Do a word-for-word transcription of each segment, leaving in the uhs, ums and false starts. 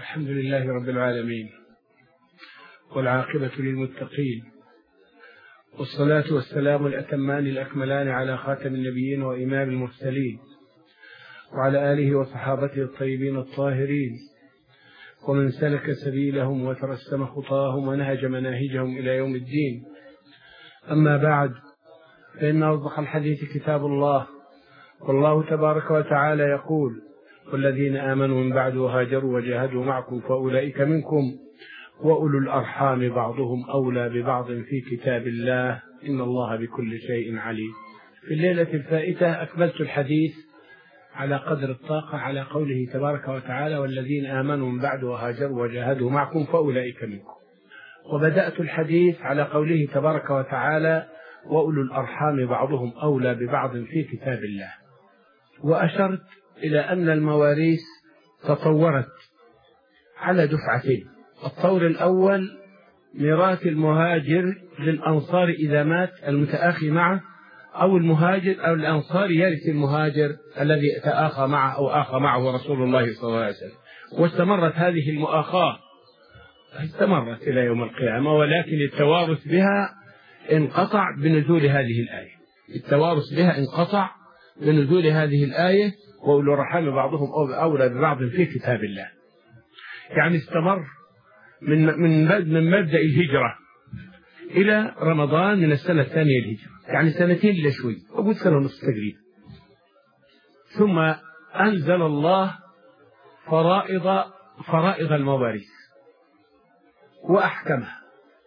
الحمد لله رب العالمين، والعاقبة للمتقين، والصلاة والسلام الأتمان الأكملان على خاتم النبيين وإمام المرسلين، وعلى آله وصحابته الطيبين الطاهرين، ومن سلك سبيلهم وترسم خطاهم ونهج مناهجهم إلى يوم الدين. أما بعد، فإن أصدق الحديث كتاب الله، والله تبارك وتعالى يقول: والذين آمنوا من بعد وهاجروا وجاهدوا معكم فأولئك منكم وأولو الأرحام بعضهم أولى ببعض في كتاب الله إن الله بكل شيء عليم. في الليلة الفائتة أكملت الحديث على قدر الطاقة على قوله تبارك وتعالى: والذين آمنوا من بعد وهاجروا وجاهدوا معكم فأولئك منكم. وبدأت الحديث على قوله تبارك وتعالى: وأولو الأرحام بعضهم أولى ببعض في كتاب الله. وأشرت إلى أن المواريث تطورت على دفعتين. الطور الأول ميراث المهاجر للأنصار إذا مات المتآخي معه، أو المهاجر أو الأنصار يرث المهاجر الذي تآخى معه أو آخى معه رسول الله صلى الله عليه وسلم. واستمرت هذه المؤاخاة استمرت إلى يوم القيامة، ولكن التوارث بها انقطع بنزول هذه الآية. التوارث بها انقطع بنزول هذه الآية: وأولو الأرحام بعضهم أولى ببعض في كتاب الله. يعني استمر من من من مبدأ الهجرة إلى رمضان من السنة الثانية الهجرة، يعني سنتين إلا شوي، أقول سنة ونصف تقريبا. ثم أنزل الله فرائض فرائض المواريث وأحكمها،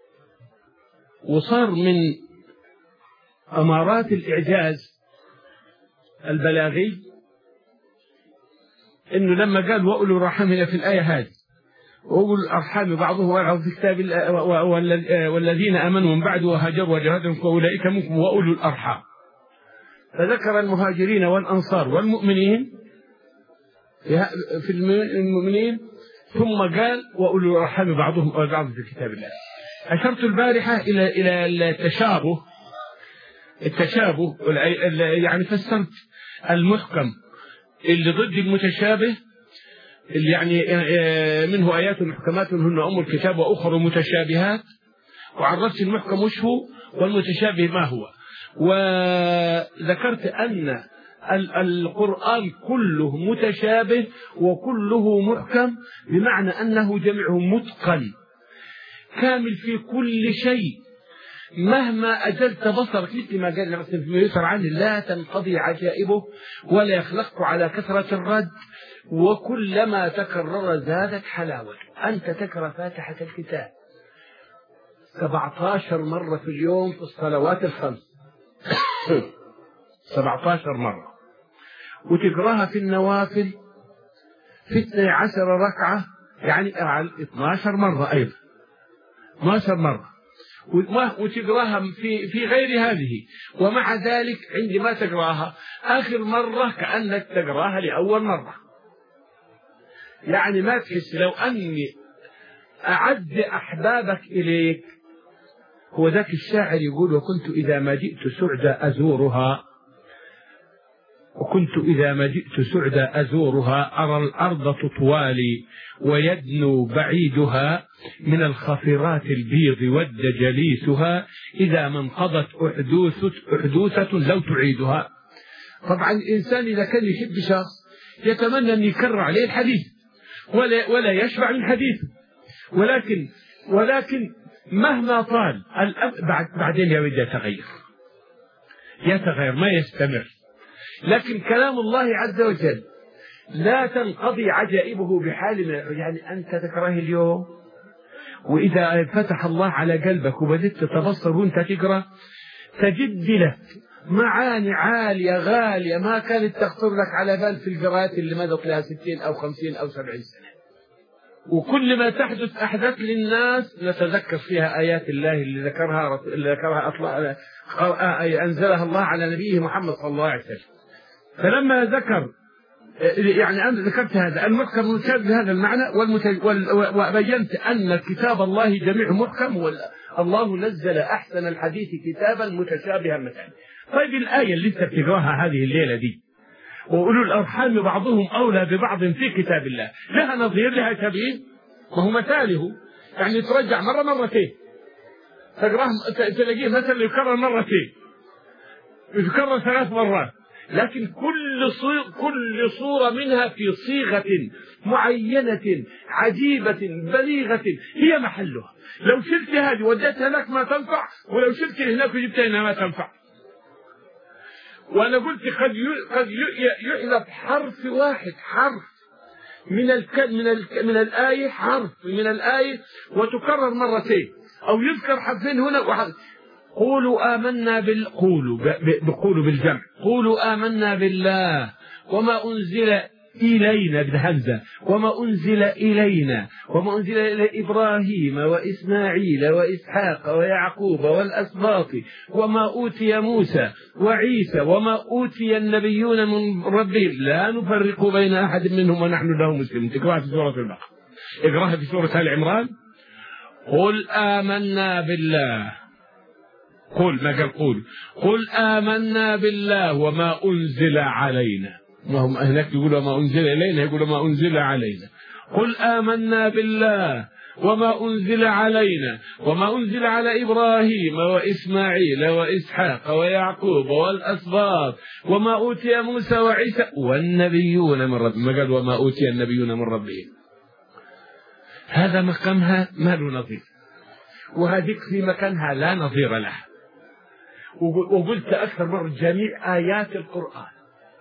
وصار من أمارات الإعجاز البلاغي إنه لما قال وأولو الأرحام في الآية هذه: وأولو الأرحام بعضهم أولى في كتاب الله والذين آمنوا من بعد وهاجروا وجاهدوا فأولئك منكم وأولو الأرحام، فذكر المهاجرين والأنصار والمؤمنين في المؤمنين، ثم قال وأولو الأرحام بعضهم أولى بعض في كتاب الله. أشرت البارحة إلى إلى التشابه التشابه يعني فسرت المحكم اللي ضد المتشابه، اللي يعني منه آيات محكمات هن أم الكتاب وأخر متشابهات، وعرفت المحكم وش هو والمتشابه ما هو. وذكرت أن القرآن كله متشابه وكله محكم، بمعنى أنه جميعه متقن كامل في كل شيء. مهما أجلت بصرك، مثل ما قال مثل في يسر عنه: لا تنقضي عجائبه ولا يخلق على كثرة الرد، وكلما تكرر زادت حلاوته. أنت تقرأ فاتحة الكتاب سبعة عشر مرة في اليوم في الصلوات الخمس سبعة عشر مرة، وتقرأها في النوافل في اثنتي عشرة ركعة، يعني اثنتي عشرة مرة أيضا اثنتي عشرة مرة، وتقراها في في غير هذه. ومع ذلك عندما تقراها آخر مرة كأنك تقراها لأول مرة، يعني ما تحس. لو أني أعد أحبابك إليك، هو ذاك الشاعر يقول: وكنت إذا ما جئت سعدا أزورها وكنت إذا ما جئت سعدا أزورها أرى الأرض تطوالي ويدنو بعيدها من الخفرات البيض ود جليسها إذا ما انقضت أحدوثة, أحدوثة لو تعيدها. طبعا الإنسان إذا كان يحب شخص يتمنى أن يكرر عليه الحديث ولا, ولا يشبع من حديثه، ولكن ولكن مهما طال بعد بعدين يريد يتغير يتغير ما يستمر. لكن كلام الله عز وجل لا تنقضي عجائبه بحال، يعني أنت تكره اليوم، وإذا فتح الله على قلبك وبدأت تتبصر وانت تقرأ تجد لك معاني عالية غالية ما كانت تخطر لك على بال في القراءات اللي مضت لها ستين أو خمسين أو سبعين سنة. وكل ما تحدث أحداث للناس نتذكر فيها آيات الله اللي ذكرها اللي ذكرها أطلع أنزلها الله على نبيه محمد صلى الله عليه وسلم. فلما ذكر يعني أنا ذكرت هذا المحكم المتشابه بهذا المعنى، وبينت أن كتاب الله جميع محكم، والله نزل أحسن الحديث كتابا متشابها مثلا. طيب الآية اللي انت بتقراها هذه الليلة دي: وأولو الأرحام بعضهم أولى ببعض في كتاب الله، لها نظير لها شبيه؟ ما هو مثاله يعني ترجع مرة مرتين، تقراه تلاقيه مثلا يكرر مرتين، يتكرر ثلاث مرات، لكن كل صورة كل صورة منها في صيغة معينة عجيبة بليغة هي محلها. لو شلت هذه وديتها هناك ما تنفع، ولو شلت هناك وجبتها هنا ما تنفع. وأنا قلت قد قد يحذف حرف واحد، حرف من ال من ال من الآية، حرف من الآية وتكرر مرتين، أو يذكر حرفين هنا وحرف. قولوا آمنا بال قولوا بقولوا بالجمع، قولوا آمنا بالله وما أنزل إلينا بالهمزة، وما أنزل إلينا وما أنزل إلى إبراهيم وإسماعيل وإسحاق ويعقوب والأسباط وما أوتي موسى وعيسى وما أوتي النبيون من ربهم لا نفرق بين أحد منهم ونحن له مسلمون. تقرأها في سورة البقرة، اقرأها في سورة آل عمران. قل آمنا بالله، قل ما قال قول، قل آمنا بالله وما أنزل علينا، ما هم هناك يقولوا ما أنزل إلينا، يقولوا ما أنزل علينا. قل آمنا بالله وما أنزل علينا وما أنزل على إبراهيم وإسماعيل وإسحاق ويعقوب والأسباط وما أوتي موسى وعيسى والنبيون من ربهم، ما قال وما أوتي النبيون من ربهم. هذا مقامها ما له نظير، وهذيك في مكانها لا نظير لها. وقلت أكثر مرة جميع آيات القرآن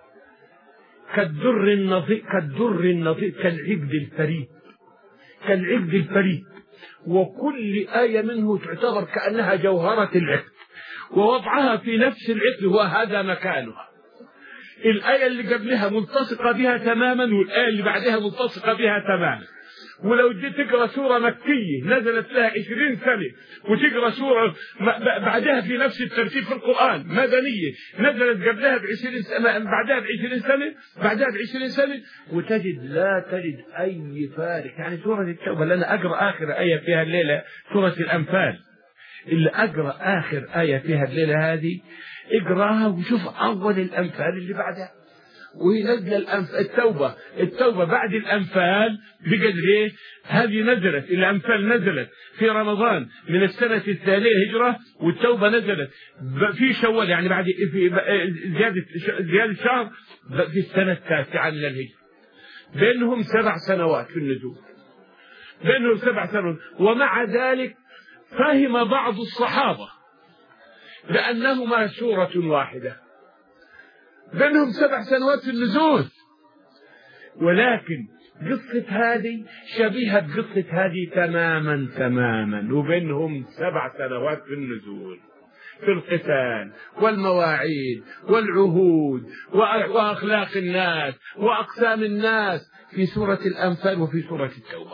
كالدر النظير، كالدر النظير، كالعقد الفريد، كالعقد الفريد، وكل آية منه تعتبر كأنها جوهرة العقد، ووضعها في نفس العقد وهذا مكانها. الآية اللي قبلها ملتصقة بها تماما، والآية اللي بعدها ملتصقة بها تماما. ولو جيت تقرأ سورة مكية نزلت لها عشرين سنة، وتقرأ سورة بعدها في نفس الترتيب في القرآن مدنية نزلت قبلها بعشرين سنة، بعدها بعشرين سنة، بعدها بعشرين سنة، وتجد لا تجد أي فارق. يعني سورة التوبة، لأن أقرأ آخر آية فيها الليلة سورة الأنفال، اللي أقرأ آخر آية فيها الليلة هذه اقرأها وشوف أول الأنفال اللي بعدها، وهي نزل الأنف... التوبة التوبة بعد الأنفال بقدر إيه؟ هذه نزلت الأنفال نزلت في رمضان من السنة الثانية هجرة، والتوبة نزلت في شوال يعني بعد في زيادة زيادة شهر في السنة التاسعة من الهجرة. بينهم سبع سنوات في النزول، بينهم سبع سنوات. ومع ذلك فهم بعض الصحابة بأنهما سورة واحدة، بينهم سبع سنوات في النزول، ولكن قصة هذه شبيهة بقصة هذه تماما تماما، وبينهم سبع سنوات في النزول في القتال والمواعيد والعهود وأخلاق الناس وأقسام الناس في سورة الأنفال وفي سورة التوبة.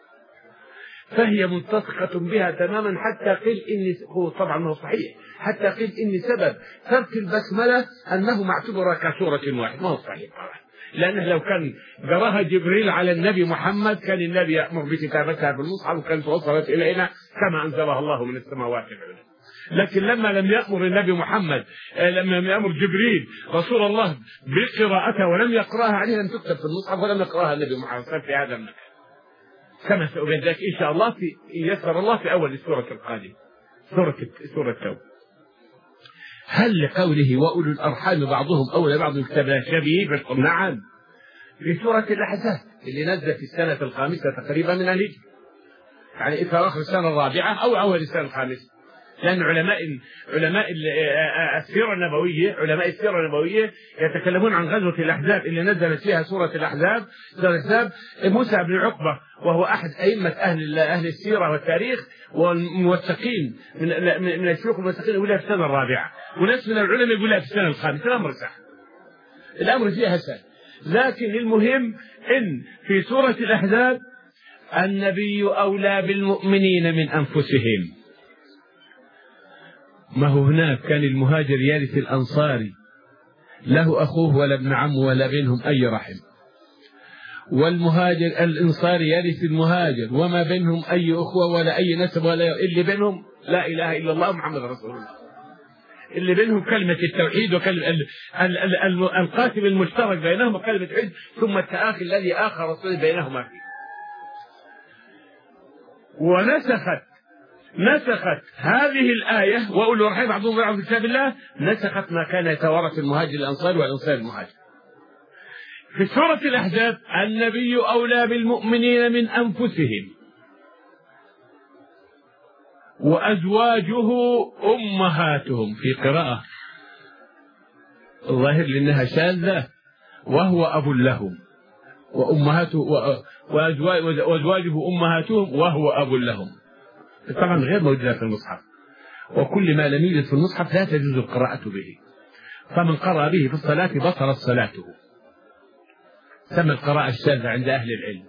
فهي ملتصقة بها تماما، حتى قيل إن هو طبعا هو صحيح، حتى قيل إن سبب ترك البسملة أنه معتبرة كسورة واحدة، ما هو صحيح طبعا، لأنه لو كان قراها جبريل على النبي محمد كان النبي يأمر بكتابتها في المصحف وكانت وصلت إلينا كما أنزلها الله من السماوات العلى. لكن لما لم يأمر النبي محمد، لما لم يأمر جبريل رسول الله بقراءتها ولم يقرأها عليه لم تكتب في المصحف ولم يقرأها النبي محمد في هذا المكان، كما سأبين ذلك إن شاء الله في يسر الله في أول السورة القادمة، سورة سورة التوبة. هل لقوله وأولو الأرحام بعضهم أولى بعض كتابها شبيه؟ نعم، في سورة الأحزاب اللي نزلت في السنة الخامسة تقريبا من الهجرة، يعني في آخر السنة الرابعة أو أول السنة الخامسة، لأن علماء علماء السيرة النبوية علماء السيرة النبوية يتكلمون عن غزوة الأحزاب اللي نزلت فيها سورة الأحزاب. سورة الأحزاب موسى بن عقبة وهو أحد أئمة أهل أهل السيرة والتاريخ والموثقين من من الشيوخ الموثقين يقولها في السنة الرابعة، وناس من العلماء يقولها في السنة الخامسة. الأمر سهل، الأمر فيها سهل، لكن المهم إن في سورة الأحزاب النبي أولى بالمؤمنين من أنفسهم. ما هو هناك كان المهاجر يرث الأنصاري، له أخوه ولا ابن عمه ولا بينهم أي رحم، والمهاجر الأنصاري يرث المهاجر وما بينهم أي أخوة ولا أي نسب، ولا اللي بينهم لا إله إلا الله محمد رسول الله، اللي بينهم كلمة التوحيد وكلمة القاسم المشترك بينهم كلمة التوحيد، ثم التآخي الذي آخى رسول بينهما فيه. ونسخت نسخت هذه الآية وأولو الأرحام بعضهم بعض في كتاب الله، نسخت ما كان يتوارث المهاجر الأنصار والأنصار المهاجر. في سورة الأحزاب النبي أولى بالمؤمنين من أنفسهم وأزواجه أمهاتهم، في قراءة الظاهر لأنها شاذة، وهو أب لهم وأمهاته وأزواجه أمهاتهم وهو أب لهم، طبعا غير موجودة في المصحف، وكل ما لم يوجد في المصحف لا تجوز القراءة به، فمن قرأ به في الصلاة بطلت صلاته. سمى القراءة الشاذة عند أهل العلم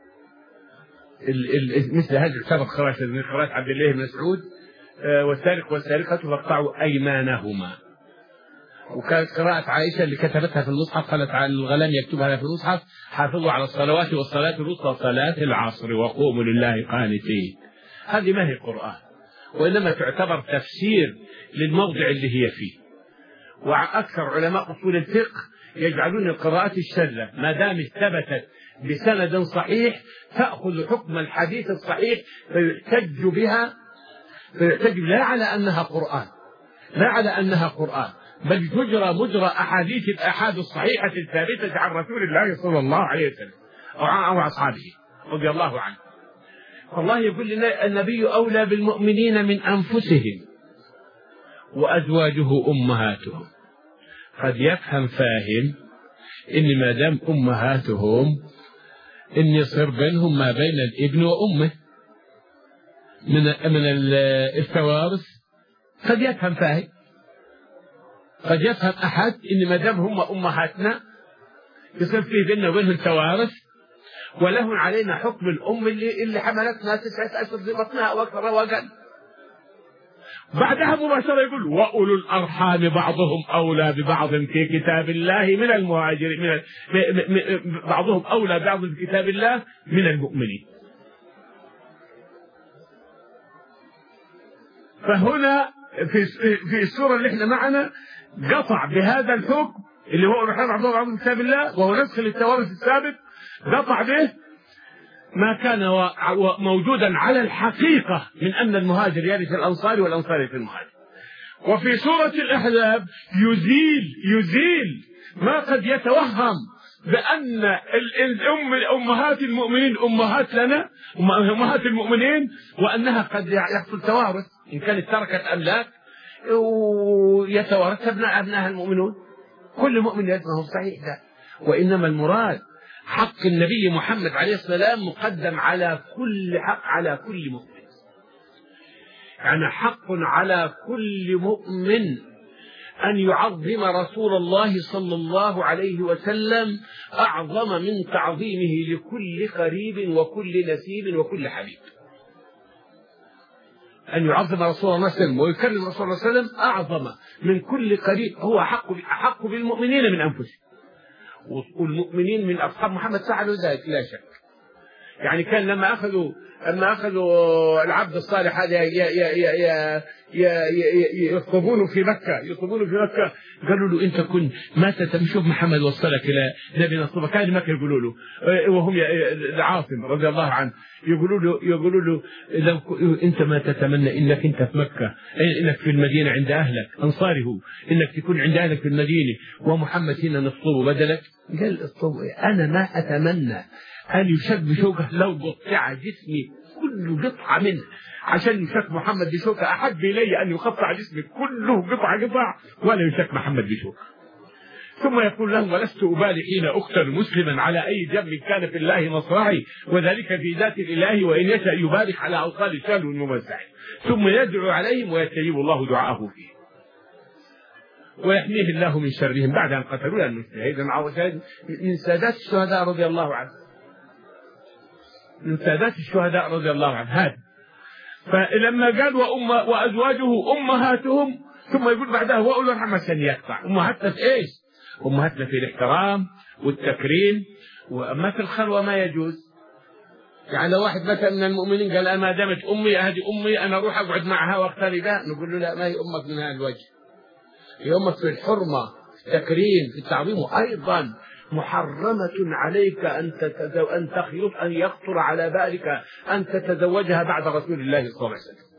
ال ال مثل هذه تعتبر قراءة من قراءة عبد الله بن مسعود والسارق والسارقة فاقطعوا أيمانهما، وكانت قراءة عائشة اللي كتبتها في المصحف قالت على الغلام يكتبها في المصحف حافظوا على الصلوات والصلاة الوسطى صلاة العصر وقوموا لله قانتين. هذه ما هي قرآن، وإنما تعتبر تفسير للموضع اللي هي فيه. وأكثر علماء أصول الفقه يجعلون القراءات الشاذة ما دام ثبتت بسند صحيح تأخذ حكم الحديث الصحيح فيحتج بها، فيحتج لا على أنها قرآن، لا على أنها قرآن، بل تجرى مجرى أحاديث الآحاد الصحيحة الثابتة عن رسول الله صلى الله عليه وسلم أو أصحابه رضي الله عنه. فالله يقول لنا النبي أولى بالمؤمنين من أنفسهم وأزواجه أمهاتهم. قد يفهم فاهم إن ما دام أمهاتهم إن يصير بينهم ما بين الابن وأمه من من التوارث، قد يفهم فاهم، قد يفهم أحد إن ما دام هم أمهاتنا يصير في بيننا وبينهم توارث، وله علينا حكم الأم اللي اللي حملتنا تسعة أشهر في بطنها وأكثر وأقل. بعدها مباشرة يقول وأولو الأرحام بعضهم أولى ببعض في كتاب الله من المهاجرين، من بعضهم أولى ببعض في كتاب الله من المؤمنين. فهنا في في السورة اللي احنا معنا قطع بهذا الحكم اللي هو الأرحام بعضهم بعض في كتاب الله وهو نسخ للتوارث السابق، قطع به ما كان موجودا على الحقيقة من أن المهاجر يرث الأنصار والأنصار يرث المهاجر. وفي سورة الأحزاب يزيل يزيل ما قد يتوهم بأن الأم أمهات المؤمنين أمهات لنا أمهات المؤمنين، وأنها قد يحصل توارث إن كانت تركت أملاك ويتوارث أبناء أبناء المؤمنون، كل مؤمن يرثه صحيح لا، وإنما المراد حق النبي محمد عليه السلام مقدم على كل حق على كل مؤمن، يعني حق على كل مؤمن أن يعظم رسول الله صلى الله عليه وسلم أعظم من تعظيمه لكل قريب وكل نسيب وكل حبيب. أن يعظم رسول الله صلى الله عليه وسلم ويكرم رسول الله صلى الله عليه وسلم أعظم من كل قريب، هو أحق أحق بالمؤمنين من أنفسهم، والمؤمنين من أصحاب محمد فعلوا ذلك لا شك. يعني كان لما أخذوا لما أخذوا العبد الصالح هذا يطلبونه في مكة يطلبونه في مكة قالوا له أنت كنت ما تشوف محمد وصلك إلى نبي نصبك، كان مكة يقولوا له وهم العاصم رضي الله عنه يقولوا له يقولوا له لو أنت ما تتمنى إنك أنت في مكة، إنك في المدينة عند أهلك أنصاره، إنك تكون عند أهلك في المدينة ومحمد هنا نصبه بدلك. قال اطلب أنا ما أتمنى أن يشك بشوكة لو قطع جسمي كل قطعة منه عشان يشك محمد بشوكة، أحب إلي أن يقطع جسمي كله قطعة قطع ولا يشك محمد بشوكة. ثم يقول له ولست أبالي حين أقتل مسلما على أي جنب كان في الله مصرعي وذلك في ذات الإله وإن يشاء يبارك على أوصال شال وممزع، ثم يدعو عليهم ويستجيب الله دعاءه فيه ويحميه الله من شرهم بعد أن قتلوا لأنه شهيد من سادات الشهداء رضي الله عنه من سادات الشهداء رضي الله عنه هذا. فلما قال وأم وأزواجه أمهاتهم ثم يقول بعدها وأولو الأرحام عشان يقطع أمهاتنا في إيش؟ أمهاتنا في الاحترام والتكريم، وأما في الخلوة ما يجوز. يعني لو واحد مثلا من المؤمنين قال أنا ما دامت أمي هذه أمي أنا أروح أقعد معها وأقترب بها، نقول له لا ما هي أمك من هذا الوجه، هي أمك في الحرمة في التكريم في التعظيم، وأيضا محرمة عليك أن تتزو... أن تخلط أن يخطر على بالك أن تتزوجها بعد رسول الله صلى الله عليه وسلم.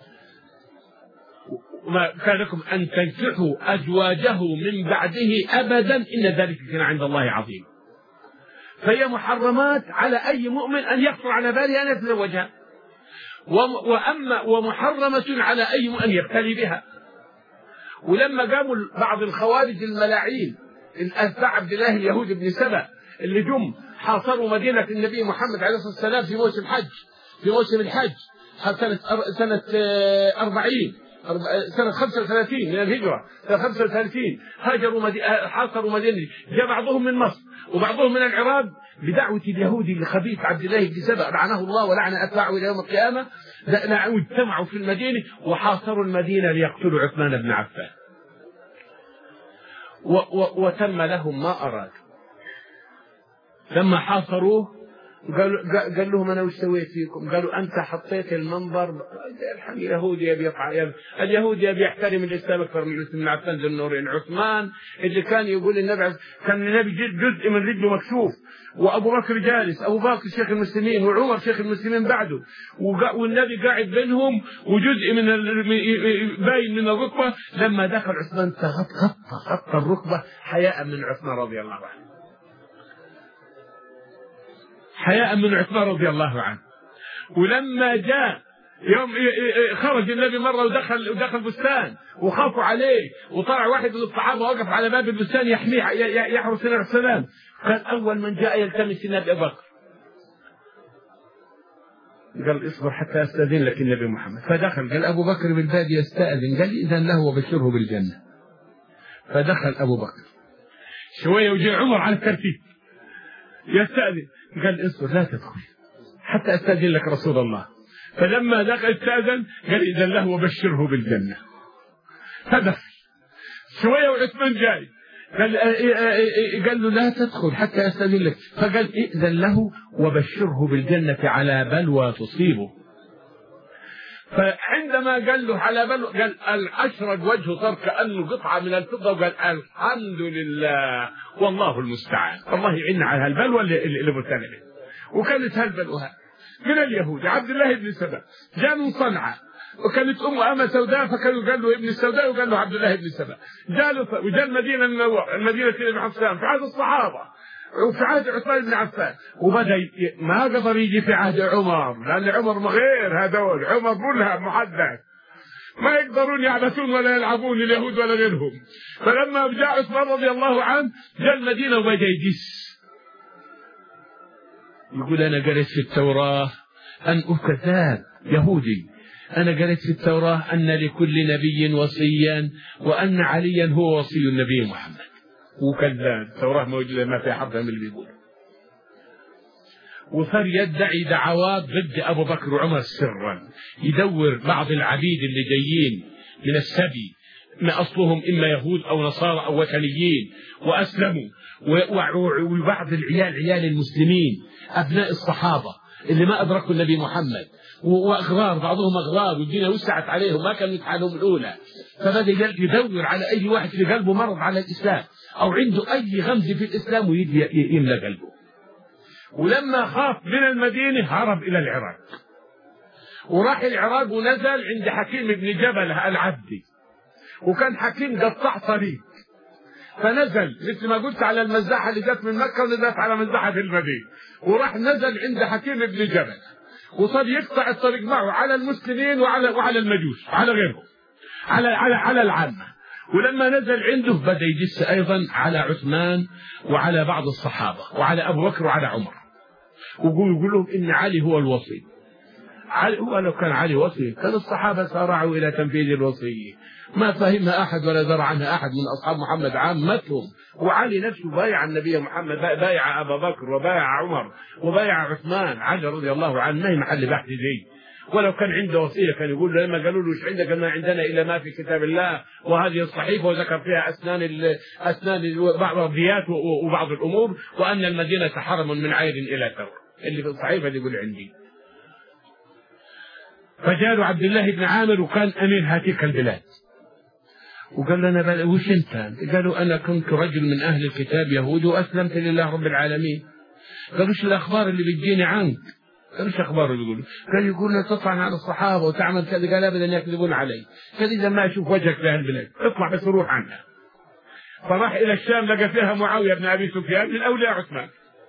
وما كان لكم أن تنكحوا أزواجه من بعده أبدا إن ذلك كان عند الله عظيم. فهي محرمات على أي مؤمن أن يخطر على باله أن يتزوجها، وأما ومحرمة على أي مؤمن يبتلي بها. ولما قاموا بعض الخوارج الملاعين الأتباع عبد الله اليهود بن سبأ اللي جم حاصروا مدينة النبي محمد عليه الصلاة والسلام في موسم حج في موسم الحج سنة سنة أربعين سنة خمسة وثلاثين من الهجرة، سنة خمسة وثلاثين هاجروا مدينة حاصروا مدينة. جاء بعضهم من مصر وبعضهم من العراق بدعوة اليهودي الخبيث عبد الله بن سبأ لعنه الله ولعن أتباعه إلى يوم القيامة. اجتمعوا في المدينة وحاصروا المدينة ليقتلوا عثمان بن عفان، و و وتم لهم ما أراد. لما حاصروه قالوا قال لهم أنا وش سويت فيكم؟ قالوا أنت حطيت المنبر. اليهودي يبي يفعل اليهودي يبي يحترم الإسلام أكثر من عثمان بن عفان ذو النورين. عثمان اللي كان يقول النبي كان النبي جزء من رجله مكشوف، وأبو بكر جالس، أبو بكر شيخ المسلمين وعمر شيخ المسلمين بعده، والنبي قاعد بينهم وجزء من باين من الركبة. لما دخل عثمان تغطى غطى الركبة حياء من عثمان رضي الله عنه، حياء من عثمان رضي الله عنه. ولما جاء يوم خرج النبي مرة ودخل ودخل بستان وخافوا عليه، وطلع واحد من الصحابة وقف على باب البستان يحميه يحرس النبي عليه السلام. كان أول من جاء يلتمس النبي أبو بكر، قال اصبر حتى أستأذن لك النبي محمد. فدخل قال أبو بكر بالباب يستأذن، قال إذن له وبشره بالجنة. فدخل أبو بكر شوية وجاء عمر على الترتيب يستأذن، قال اصبر لا تدخل حتى أستأذن لك رسول الله. فلما دخل استأذن قال إذن له وبشره بالجنة. فدخل شوية وعثمان جاي قال قال له لا تدخل حتى أستأذن لك. فقال إذن له وبشره بالجنة على بلوى تصيبه. فعندما قال له على بلوى قال الأشرق وجهه صار كأنه قطعة من الفضة، وقال الحمد لله والله المستعان، الله يعيننا على هالبلوى اللي, اللي مبتلى به. وكانت هالبلوى من اليهود. عبد الله بن سبأ جاء من صنعاء، وكانت أمه أمة سوداء، فكانوا قال له ابن السوداء وقال له عبد الله بن سبأ. جاء وجاء المدينة من المدينة بن عفان في عهد الصحابة وفي عهد عثمان بن عفان، وبدأ ما قدر يجي في عهد عمر لأن عمر غير هذول، عمر ملهم محدث ما يقدرون يعبثون ولا يلعبون اليهود ولا غيرهم. فلما جاء عثمان رضي الله عنه جاء المدينة وبدأ يجس يقول أنا قريت في التوراة أن كذاب يهودي، أنا قريت في التوراة أن لكل نبي وصيا وأن عليا هو وصي النبي محمد. وكذاب، التوراة موجودة ما فيها حرف من اللي بيقول. وصار يدعي دعوات ضد أبو بكر وعمر سرا، يدور بعض العبيد اللي جايين من السبي ما أصلهم إما يهود أو نصارى أو وثنيين وأسلموا، وبعض العيال عيال المسلمين أبناء الصحابة اللي ما أدركوا النبي محمد، وأغرار بعضهم أغرار والدنيا وسعت عليهم ما كانوا يتحالهم الأولى. فبدأ يدور على أي واحد في قلبه مرض على الإسلام أو عنده أي غمز في الإسلام ويدي يملى قلبه. ولما خاف من المدينة هرب إلى العراق، وراح العراق ونزل عند حكيم بن جبل العبدي، وكان حكيم قطع طريق، فنزل مثل ما قلت على المزاحة اللي جت من مكة ونزلت على مزاحة المدينة، وراح نزل عند حكيم بن جبل وصار يقطع الطريق معه على المسلمين وعلى وعلى المجوس وعلى غيرهم على على على العامة. ولما نزل عنده بدأ يجس أيضا على عثمان وعلى بعض الصحابة وعلى أبو بكر وعلى عمر، ويقول يقول لهم إن علي هو الوصي. علي هو لو كان علي وصي كان الصحابة سارعوا إلى تنفيذ الوصية، ما فهمها أحد ولا درى عنها أحد من أصحاب محمد عامتهم. وعلي نفسه بايع النبي محمد، بايع أبا بكر وبايع عمر وبايع عثمان. علي رضي الله عنه ما هي محل بحث زي، ولو كان عنده وصية كان يقول له لما قالوا له ايش عندك؟ ما عندنا إلا ما في كتاب الله وهذه الصحيفة، وذكر فيها أسنان أسنان بعض الريات وبعض الأمور، وأن المدينة حرم من عير إلى ثور اللي في الصحيفة اللي يقول عندي. فجاء عبد الله بن عامر وكان أمير هاتيك البلاد، وقال له أنا وش أنت؟ قالوا أنا كنت رجل من أهل الكتاب يهودي وأسلمت لله رب العالمين. قالوا وش الأخبار اللي بتجيني عنك؟ قالوا وش أخبار اللي بيقولوا؟ قال يقول لي تطعن على الصحابة وتعمل كذا. قال أبدا يكذبون علي. قال إذا ما أشوف وجهك في هالبلاد اطلع بس روح عنها. فراح إلى الشام لقى فيها معاوية بن أبي سفيان من أولياء عثمان.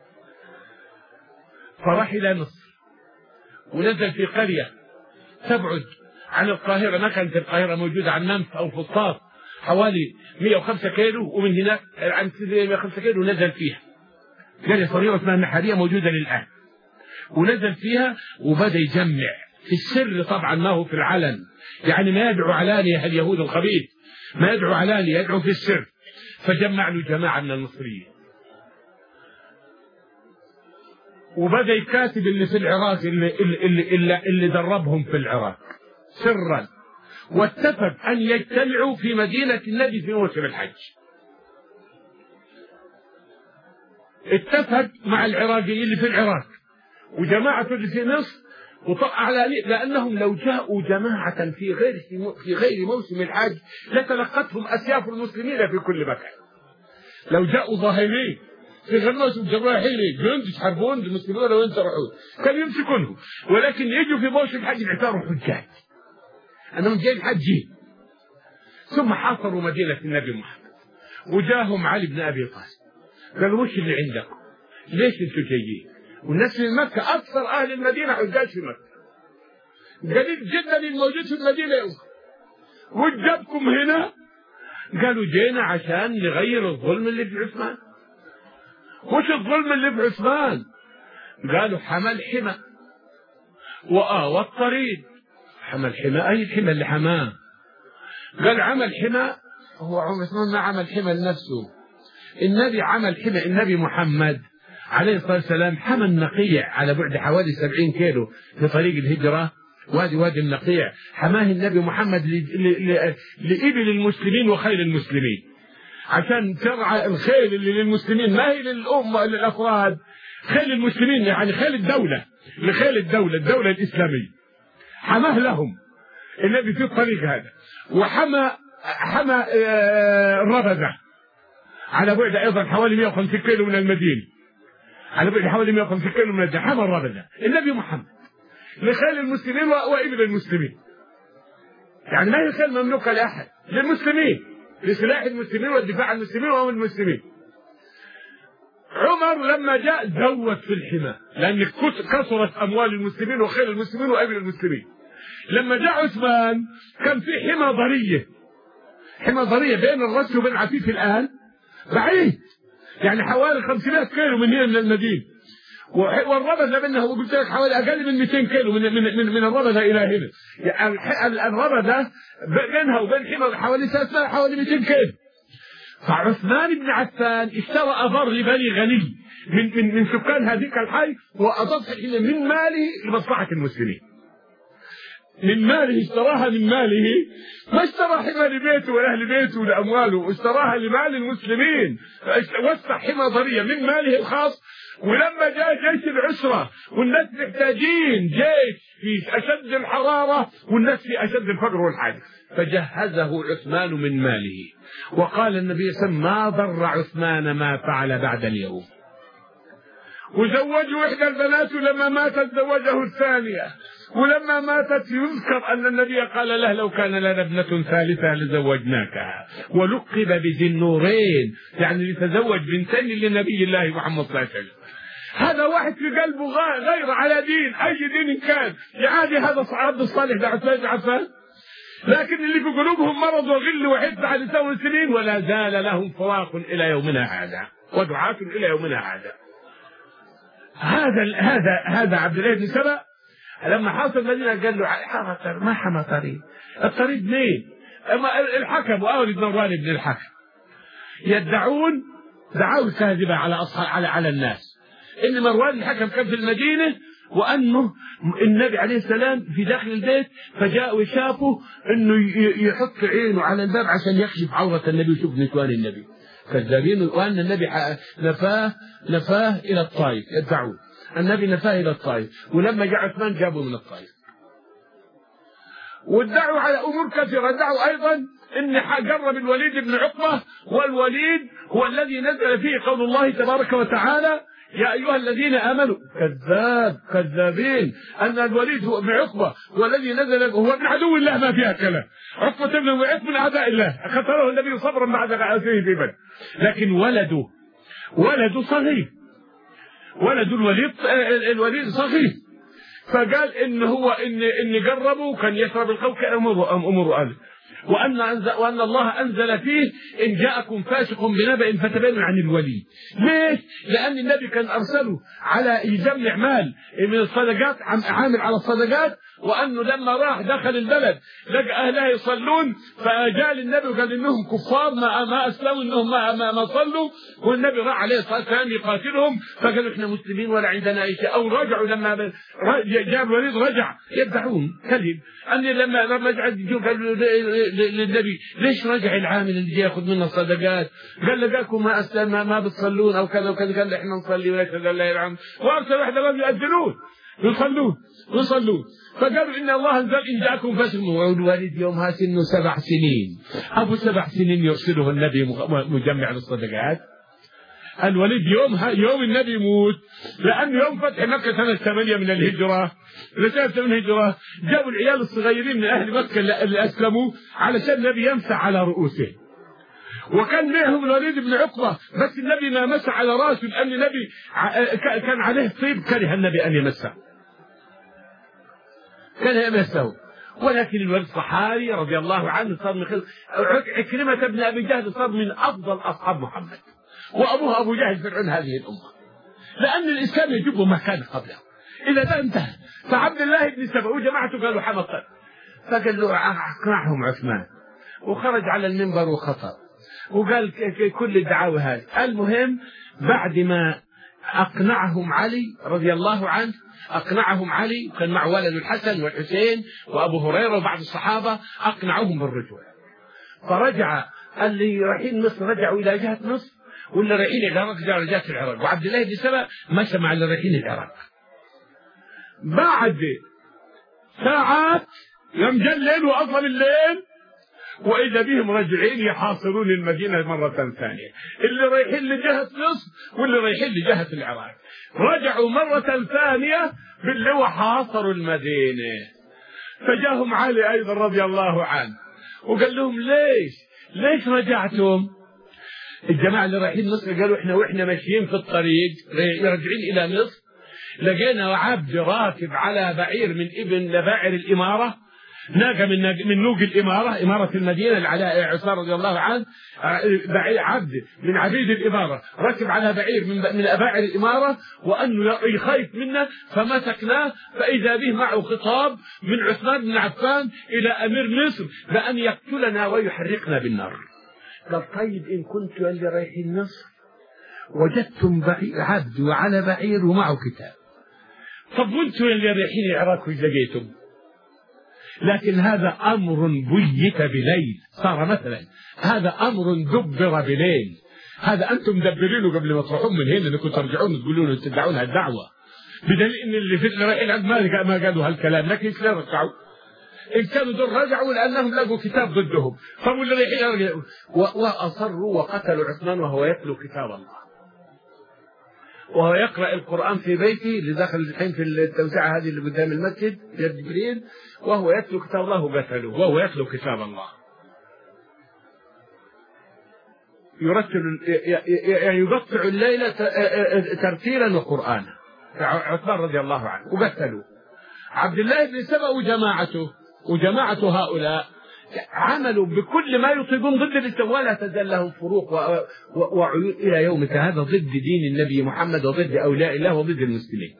فراح إلى مصر ونزل في قرية تبعد عن القاهرة، ما كانت القاهرة موجودة عن منف أو فسطاط، حوالي مئة وخمسة كيلو، ومن هناك عن مئة وخمسة كيلو نزل فيها قرية صغيرة اسمها النحارية موجودة للآن. ونزل فيها وبدأ يجمع في السر، طبعا ما هو في العلن، يعني ما يدعو علانية اليهود الخبيث، ما يدعو علانية، يدعو في السر. فجمع له جماعة من المصريين وبدأ يكاتب اللي في العراق اللي, اللي, اللي, اللي دربهم في العراق سرا، واتفق أن يجتمعوا في مدينة النبي في موسم الحج. اتفق مع العراقيين اللي في العراق وجماعة اللي في مصر، وطلع على لأنهم لو جاءوا جماعة في غير في غير موسم الحج لتلقتهم أسياف المسلمين في كل مكان. لو جاءوا ظاهرين في غير موسم جراحين جند يحاربون المسلمين وين تروحون كانوا يمسكونهم، ولكن يجوا في موسم الحج يعتبروا حجاج أنهم جايين حجين. ثم حاصروا مدينة النبي محمد وجاهم علي بن أبي طالب قالوا وش اللي عندكم؟ ليش انتم جايين؟ والناس في مكة أكثر أهل المدينة حجاج في مكة، قليل جدا الموجود في المدينة يوم، وجابكم هنا؟ قالوا جينا عشان نغير الظلم اللي في عثمان. وش الظلم اللي في عثمان؟ قالوا حمى الحمى وآوى الطريد. حمى الحمى أي الحمى اللي حماه؟ قال عمل حمى هو عثمان ما عمل حمى لنفسه، النبي عمل حمى. النبي محمد عليه الصلاة والسلام حمى النقيع على بعد حوالي سبعين كيلو في طريق الهجرة، وادي وادي النقيع، حماه النبي محمد لإبل المسلمين وخيل المسلمين، عشان ترعى الخيل اللي للمسلمين ما هي للأمة للأفراد، خيل المسلمين يعني خيل الدولة، لخيل الدولة الدولة الإسلامية، حماه لهم النبي في الطريق هذا. وحمى حمى الربذة على بعد أيضا حوالي مئة وخمسين كيلو من المدينة، على بعد حوالي مئة وخمسين كيلو من المدينة حمى الربذة النبي محمد لخيل المسلمين وإبل المسلمين، يعني ما هي خيل مملوكة لأحد، للمسلمين، لسلاح المسلمين والدفاع عن المسلمين وأمن المسلمين. عمر لما جاء زود في الحمى لأن كثرت أموال المسلمين وخيل المسلمين وإبل المسلمين. لما جاء عثمان كان في حمى ضرية، حمى ضرية بين الرس وبين عفيف الآن بعيد، يعني حوالي خمسمائة كيلو من هنا من المدينة، والربذة منها وقلت لك حوالي أقل من مئتين كيلو من من من, من الربذة إلى هنا، يعني الربذة بينها وبين حمى حوالي ثلاثمائة حوالي مئتين كيلو. فعثمان بن عفان اشترى أبر لبني غني من من من سكان هذيك الحي وأضاف حمى من ماله لمصلحة المسلمين، من ماله اشتراها من ماله، ما اشترى حمى لبيته ولأهل بيته ولأمواله، اشتراها لمال المسلمين، وسع حمى ضرية من ماله الخاص. ولما جاء جيش العسرة والناس محتاجين جيش في أشد الحرارة والناس في أشد الفقر والحاجة، فجهزه عثمان من ماله. وقال النبي صلى الله عليه وسلم ما ضر عثمان ما فعل بعد اليوم. وزوجوا إحدى البنات ولما ماتت زوجه الثانية، ولما ماتت يذكر أن النبي قال له لو كان لنا ابنة ثالثة لزوجناكها، ولقب بذي النورين يعني لتزوج بنتين لنبي الله محمد صلى الله عليه وسلم. هذا واحد في قلبه غير على دين أي دين كان، يعادي هذا عبد الصالح ده عثمان بن عفان، لكن اللي في قلوبهم مرض وغل وحد بعد نساء المسلمين ولا زال لهم فراق إلى يومنا هذا ودعاة إلى يومنا هذا. هذا هذا هذا عبد الله بن سبأ لما حاصل المدينة قال له ما حمى طريق، الطريق مين؟ الحكم وأولي بن مروان بن الحكم يدعون دعاوى كاذبة على أصحاب على على الناس إن مروان الحكم كان في المدينة وأنه النبي عليه السلام في داخل البيت، فجاء وشافه إنه يحط عينه على الباب عشان يكشف عورة النبي ويشوف نسوان النبي، كذابين. وأن النبي نفاه نفاه إلى الطائف، يدعون النبي نفاه إلى الطائف، ولما جاء عثمان جابوا من الطائف. وادعوا على أمور كثيرة، ادعوا أيضا إن جرب الوليد بن عقبة، والوليد هو الذي نزل فيه قول الله تبارك وتعالى يا أيها الذين آمنوا. كذاب كذابين، أن الوليد هو ابن عقبة والذي نزل هو ابن عدو الله، ما فيها كلام. عقبة بن معيط من أعداء الله، خسره النبي صبرا بعد غزوه في بدر. لكن ولده ولده صغير، ولد الوليد الوليد صغير، فقال إن هو إن إن جربوا كان يشرب الخمر كأمر أمر أهله، وأن وأن الله أنزل فيه إن جاءكم فاسق بنبأ فتبينوا عن الوليد. ليش؟ لأن النبي كان أرسله على يجمع مال من الصدقات، عامل على الصدقات، وأنه لما راح دخل البلد لقى أهلها يصلون، فجاء للنبي وقال إنهم كفار ما ما أسلموا، إنهم ما ما, ما صلوا، والنبي راح عليه الصلاة والسلام يقاتلهم، فقالوا إحنا مسلمين ولا عندنا أي شيء. أو رجعوا لما جاء الوليد رجع يدعون كذب أني لما لما رجع للنبي ليش رجع العامل اللي ياخذ منا الصدقات؟ قال لقاكم ما أسلم ما, ما بتصلون أو كذا وكذا، قال إحنا نصلي ونشهد أن لا إله إلا الله، وأرسل واحدة ما يؤذنون يصلون يصلون. فقالوا إن الله أنزل إن جاءكم فاسق. والوليد يومها سنه سبع سنين، أبو سبع سنين يرسله النبي مجمع للصدقات. الوليد يومها يوم النبي يموت، لأن يوم فتح مكة سنة ثمانية من الهجرة لسنة من الهجرة جابوا العيال الصغيرين من أهل مكة اللي أسلموا علشان النبي يمسح على رؤوسهم، وكان معهم الوليد بن عقبة، بس النبي ما مسح على رأسه لأن النبي كان عليه طيب، كره النبي أن يمسه كان يمسه. ولكن الوليد الصحابي رضي الله عنه صار من خلق عكرمة بن أبي جهل، صار من أفضل أصحاب محمد، وأبوه أبو جهل فرعون هذه الأمة، لأن الإسلام يجب ما كان قبله. إذا ده انتهى، فعبد الله بن سبأ وجماعته قالوا حمقا، فقال له أقنعهم عثمان، وخرج على المنبر وخطب وقال كل الدعاوى هذه. المهم بعد ما أقنعهم علي رضي الله عنه، أقنعهم علي وكان مع ولد الحسن والحسين وأبو هريرة وبعض الصحابة، أقنعهم بالرجوع. فرجع اللي رايحين مصر رجعوا إلى جهة مصر، واللي رايحين العراق رجعوا إلى جهة العراق، وعبد الله بن سبأ مشى مع اللي رايحين العراق. بعد ساعات يوم جاء الليل وأظلم الليل، وإذا بهم راجعين يحاصرون المدينة مرة ثانية، اللي رايحين لجهة مصر واللي رايحين لجهة العراق. رجعوا مرة ثانية باللواء حاصروا المدينة. فجاهم علي أيضا رضي الله عنه وقال لهم ليش ليش رجعتم؟ الجماعة اللي رايحين مصر قالوا إحنا وإحنا ماشيين في الطريق راجعين إلى مصر لقينا عبد راكب على بعير من ابن لبائر الإمارة، ناقة من من نوق الإمارة، إمارة المدينة العلاء عثمان رضي الله عنه، عبد من عبيد الإمارة ركب على بعير من من أبائر الإمارة، وأنه يخاف منا، فمسكناه فإذا به معه خطاب من عثمان بن عفان إلى أمير مصر بأن يقتلنا ويحرقنا بالنار. قال طيب إن كنتم اللي رايحين مصر وجدتم عبد وعلى بعير ومعه كتاب، طب وانتم اللي رايحين العراق وش لقيتم؟ لكن هذا أمر بيت بليل، صار مثلا هذا أمر دبر بليل، هذا أنتم مدبرينه قبل ما تروحون من هنا انكم ترجعون تقولون تدعون هالدعوة، بدليل إن اللي في الرايحين ما ما قالوا هالكلام، لكن لا رجعوا. إن كانوا دول رجعوا لأنهم لقوا كتاب ضدهم، فهم اللي رايحين وأصروا وقتلوا عثمان وهو يتلو كتاب الله، وهو يقرأ القرآن في بيته اللي داخل الحين في التوسعة هذه اللي قدام المسجد يد جبريل، وهو يتلو كتاب الله وقتلوه وهو يتلو كتاب الله. يرتل يعني يقطع الليلة ترتيلا وقرآنا عثمان رضي الله عنه، وقتلوه. عبد الله بن سبأ وجماعته وجماعة هؤلاء عملوا بكل ما يطيقون ضد الإسلام، ولا تزال لهم فروق وعيون إلى يومك هذا ضد دين النبي محمد وضد أولياء الله وضد المسلمين.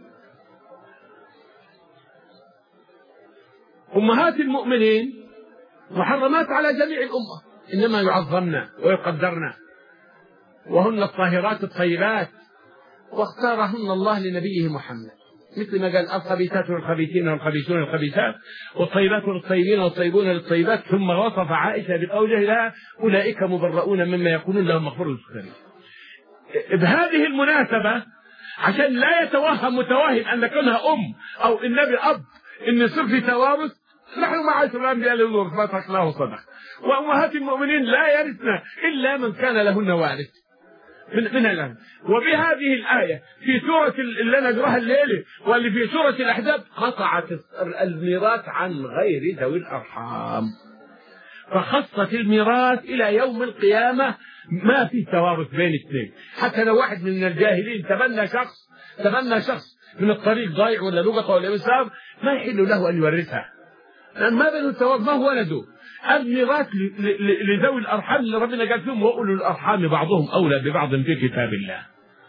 أمهات المؤمنين محرمات على جميع الأمة، إنما يعظمن ويقدرن، وهن الطاهرات الطيبات، واختارهن الله لنبيه محمد، مثل ما قال الخبيثات للخبيثين والخبيثون للخبيثات والطيبات للطيبين والطيبون للطيبات، ثم وصف عائشة بقوله لا أولئك مبرؤون مما يقولون لهم مغفور لهم. بهذه المناسبة عشان لا يتوهم متوهم أن كونها أم أو النبي أب إن يصير في توارث، نحن معاشر الأنبياء لا نورث ما تركناه صدق. وأمهات المؤمنين لا يرثن إلا من كان لهن وارث من من الآن. وبهذه الآية في سورة اللي نقراها الليلة واللي في سورة الأحزاب قطعت الميراث عن غير ذوي الأرحام، فخصت الميراث إلى يوم القيامة. ما في توارث بين اثنين، حتى لو واحد من الجاهلين تبنى شخص تبنى شخص من الطريق ضايع ولا لغة ولا مسام، ما يحل له أن يورثها، لأن ما بينه التوارث، ما هو ولده. الميراث لذوي الأرحام اللي ربنا قال فيهم وأولو الأرحام بعضهم أولى ببعض في كتاب الله.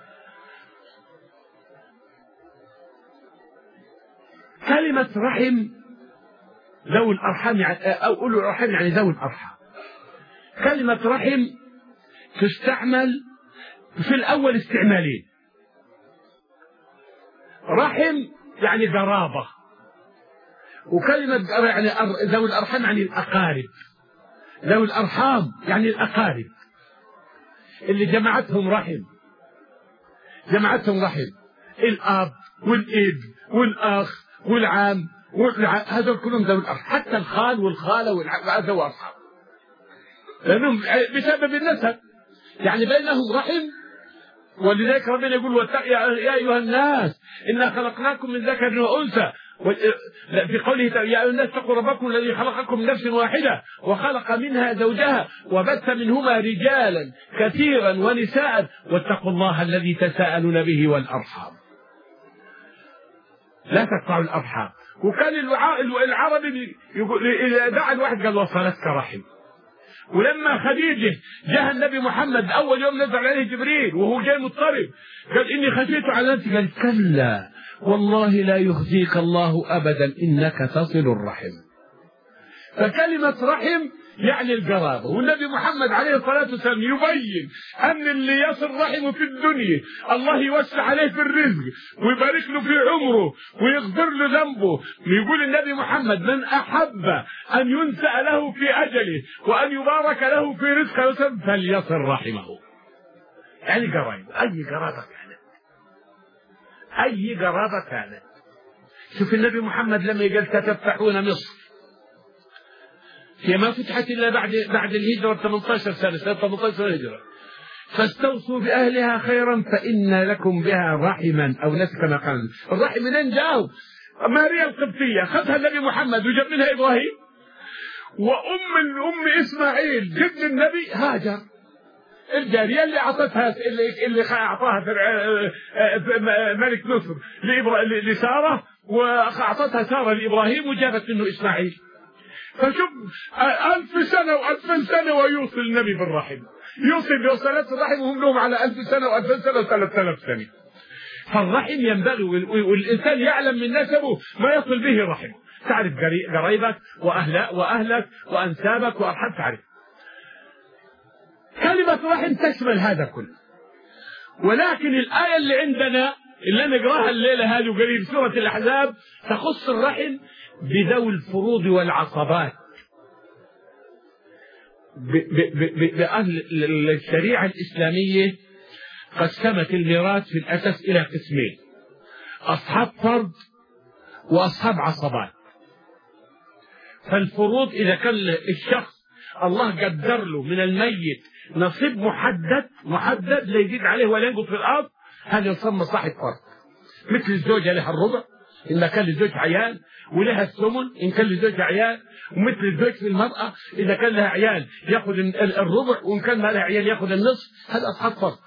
كلمة رحم ذوي الأرحام يعني أو أولو الأرحام يعني ذوي الأرحام. كلمة رحم تستعمل في الأول استعمالين. رحم يعني قرابة، وكلمة يعني ذوي الأرحام يعني الأقارب. ذوي الأرحام يعني الأقارب اللي جمعتهم رحم، جمعتهم رحم الأب والإب والأخ والعم، هذول كلهم ذوي الأرحام. حتى الخال والخالة ذوي أرحام، لأنهم بسبب النسب يعني بينهم رحم. ولذلك ربنا يقول يا أيها الناس إنا خلقناكم من ذكر وأنثى، في قوله يا أيها الناس اتقوا ربكم الذي خلقكم من نفس واحدة وخلق منها زوجها وبث منهما رجالا كثيرا ونساء واتقوا الله الذي تساءلون به والأرحام. لا تقطعوا الأرحام. وكان العربي يقول إذا دعا الواحد قال وصلتك رحم. ولما خديجة جاء النبي محمد أول يوم نزل عليه جبريل وهو جاي مضطرب قال إني خشيت على نفسي، قال كلا والله لا يخزيك الله أبدا إنك تصل الرحم. فكلمة رحم يعني القرابة. والنبي محمد عليه الصلاة والسلام يبين أن اللي يصل رحمه في الدنيا الله يوسع عليه في الرزق ويبارك له في عمره ويغفر له ذنبه. يقول النبي محمد من أحب أن ينسأ له في أجله وأن يبارك له في رزقه فليصل رحمه. يعني قرابة، أي قرابة كانت، أي قرابة كانت. شوف النبي محمد لما قال تتفتحون مصر، هي ما فتحت إلا بعد بعد الهجرة ثمانية عشر سنة، سنة ثمانية عشر هجرة. فاستوصوا بأهلها خيرا فإن لكم بها رحما أو نسك ما قال. الرحم منين جاءوا؟ ماريا القبطية خذها النبي محمد وجاب منها إبراهيم، وأم الأم إسماعيل جد النبي هاجر الجارية اللي أعطتها اللي اللي أعطاها ملك مصر لسارة، وأعطتها سارة لإبراهيم وجابت منه إسماعيل. فشوف ألف سنة وألفين سنة ويوصل النبي بالرحم، يوصل بوصلات الرحم وهم لهم على ألف سنة وألفين سنة وثلاثة آلاف سنة. فالرحم ينبغي والإنسان يعلم من نسبه ما يصل به رحمه. تعرف قريبك وأهلك وأهلك وأنسابك وأرحام تعرف. كلمة رحم تشمل هذا كله. ولكن الآية اللي عندنا اللي نقراها الليلة هذه وقريب سورة الأحزاب تخص الرحم بذوي الفروض والعصبات. بأهل الشريعة الإسلامية قسمت الميراث في الأساس إلى قسمين: أصحاب فرض وأصحاب عصبات. فالفروض إذا كان الشخص الله قدر له من الميت نصيب محدد محدد لا يزيد عليه ولا ينقص في الأرض، هذا يسمى صاحب فرض. مثل الزوجة لها الربع إن كان للزوج عيال، ولها الثمن إن كان للزوج عيال. ومثل الزوج في المرأة إذا كان لها عيال يأخذ الربع، وإن كان ما لها عيال يأخذ النصف. هذا أصحاب فرض.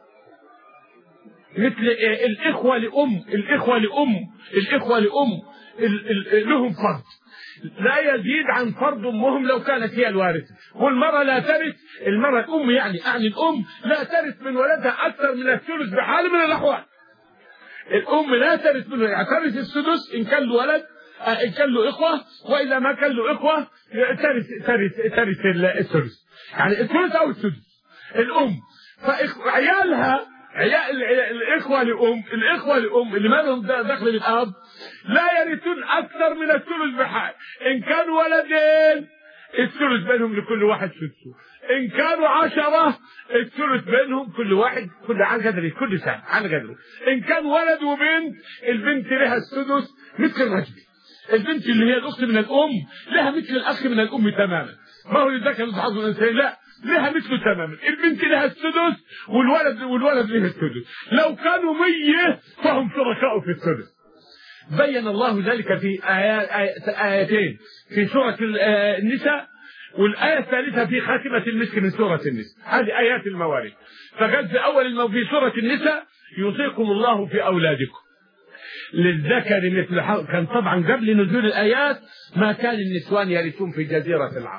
مثل الإخوة لأم الإخوة لأم الإخوة لأم لهم فرض لا يزيد عن فرض أمهم لو كانت هي الوارثة. والمرأة لا ترث، المرأة الأم يعني أعني الأم لا ترث من ولدها أكثر من الثلث بحال من الأحوال. الأم لا ترث منه، يعني ترث السدس إن كان له ولد، إن كان له إخوة، وإذا ما كان له إخوة ترث ترث ترث الثلث، يعني الثلث أو السدس الأم. فعيالها عيال الإخوة لأم الإخوة لأم اللي ما لهم دخل بالأب لا يرثون أكثر من الثلث بحال. إن كانوا ولدين الثلث بينهم لكل واحد سدسه، إن كانوا عشرة الثلث بينهم كل واحد كل على قدره كل سنة على قدره. إن كان ولد وبنت البنت لها السدس مثل الرجل. البنت اللي هي الأخت من الأم لها مثل الأخ من الأم تماما، ما هو للذكر مثل حظ الأنثيين، لا لها مثله تماما. البنت لها السدس والولد والولد له السدس، لو كانوا مية فهم شركاء في السدس. بين الله ذلك في آيات آيتين في سورة النساء، والآية الثالثة في خاتمة المسك من سورة النساء. هذه آيات المواريث. فقال في أول المو... في سورة النساء يوصيكم الله في أولادكم للذكر مثل حظ. كان طبعا قبل نزول الآيات ما كان النسوان يرثون في جزيرة العرب.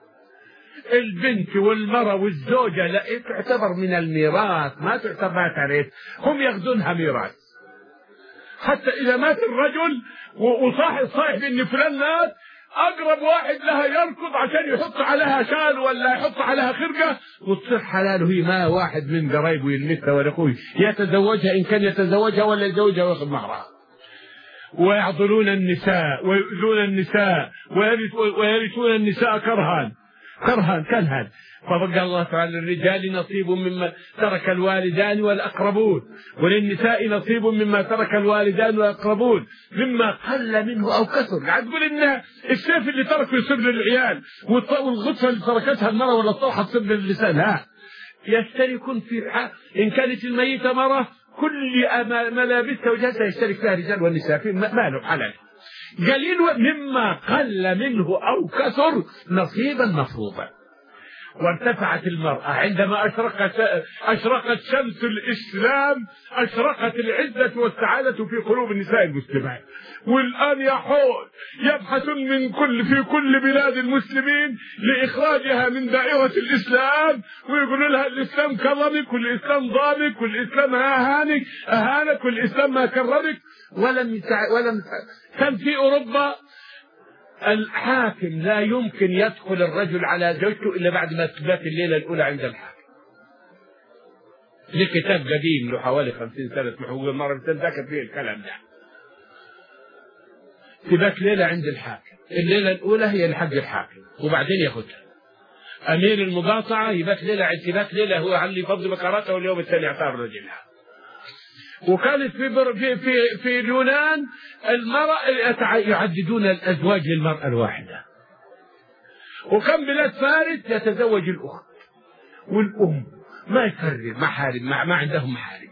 البنت والمرأة والزوجة لا تعتبر من الميراث، ما تعتبر ما ترث، هم ياخذونها ميراث. حتى إذا مات الرجل وصاحب صاحب إن فلان مات، أقرب واحد لها يركض عشان يحط عليها شال ولا يحط عليها خرقة وتصير حلاله. هي ما واحد من قرايبه يلمسها ولا أخوه يتزوجها إن كان يتزوجها ولا يتزوجها ويأخذ مهرها. ويعضلون النساء ويؤذون النساء ويرثون النساء كرها كرها كرها. فقال الله تعالى للرجال نصيب مما ترك الوالدان والأقربون وللنساء نصيب مما ترك الوالدان والأقربون مما قل منه أو كثر. قاعد تقول إن السيف اللي تركه يصير للعيال والغطفة اللي تركتها المرأة ولا الطرحة تصير لللسان. لا، يشتركون في إن كانت الميتة مرة كل ملابسها وجهتها يشترك فيها الرجال والنساء في ماله حلال. قليل مما قل منه أو كثر نصيبا مفروضا. وارتفعت المرأة عندما أشرقت أشرقت شمس الإسلام، أشرقت العزة والسعادة في قلوب النساء المسلمات. والآن يحول يبحثون من كل في كل بلاد المسلمين لإخراجها من دائرة الإسلام، ويقولوا لها الإسلام كرمك والإسلام ضامك والإسلام أهانك أهانك والإسلام ما كرمك. ولم يتع... ولم كان في أوروبا الحاكم لا يمكن يدخل الرجل على زوجته إلا بعد ما تبات الليلة الأولى عند الحاكم. لكتاب قديم له حوالي خمسين سنة محوق المرة ذكر فيه الكلام ده. تبات ليلة عند الحاكم، الليلة الأولى هي لحق الحاكم وبعدين ياخذها. أمير المقاطعة يبات ليلة عند تبات ليلة هو علي فضل بكراته واليوم الثاني اعتبر رجلها. وكانت في في في في اليونان المرأة يعددون الأزواج للمرأة الواحدة. وكم بلاد فارس يتزوج الأخت والأم، ما يكرر محارم، ما, ما عندهم محارم.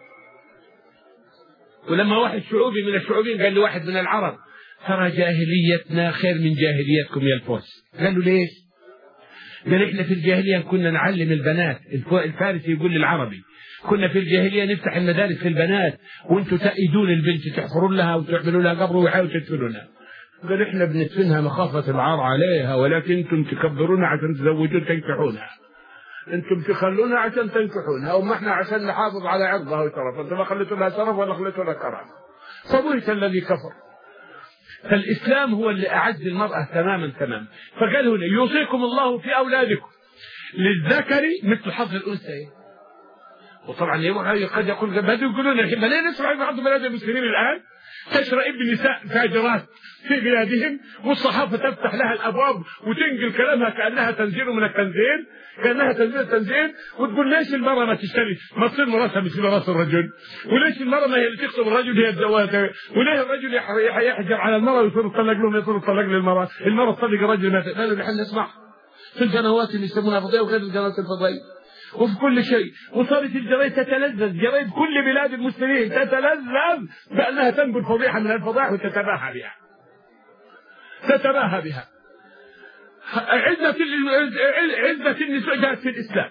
ولما واحد شعوبي من الشعوبيين قال لواحد من العرب ترى جاهليتنا خير من جاهليتكم يا الفوس. قالوا ليش؟ قال احنا في الجاهلية كنا نعلم البنات. الفارسي يقول للعربي كنا في الجاهلية نفتح المدارس للبنات وانتم تأيدون البنت تحفرون لها وتعملوا لها قبر وحاولوا تدفنونها. قال احنا بندفنها مخافة العار عليها، ولكن انتم تكبرونها عشان تزوجون تنكحونها، انتم تخلونها عشان تنكحونها، وما احنا عشان نحافظ على عرضها وشرفها. انتم ما خليتوا لها شرف ولا خليتوا لها كرامة. فبهت الذي كفر. فالإسلام هو اللي أعز المرأة تماما تماما. فقال هنا يوصيكم الله في أولادكم للذكر مثل حظ الأنثيين. وطبعا قد يقول بدوا يقولون لكن ليه نسمع بعض بلاد المسلمين الآن تشرع ابن نساء فاجرات في بلادهم والصحافة تفتح لها الأبواب وتنقل كلامها كأنها تنزيل من التنزيل، كأنها تنزيل تنزيل، وتقول ليش المرأة ما تشتري ما تصير مراسها مثل راس الرجل، وليش المرأة ما هي اللي تخطب الرجل هي الزواج، وليه الرجل يحجر على المرأة ويصير يطلق لهم يصير يطلق للمرأة، المرأة تصدق الرجل ما تقبل. نحن نسمع في القنوات اللي يسمونها فضائية وغير القنوات الفضائية وفي كل شيء. وصارت الجرايد تتلذذ، جرايد كل بلاد المسلمين تتلذذ بأنها تنقل فضيحة من الفضائح وتتباهى بها تتباهى بها. عزة عزة النساء جاءت في الإسلام.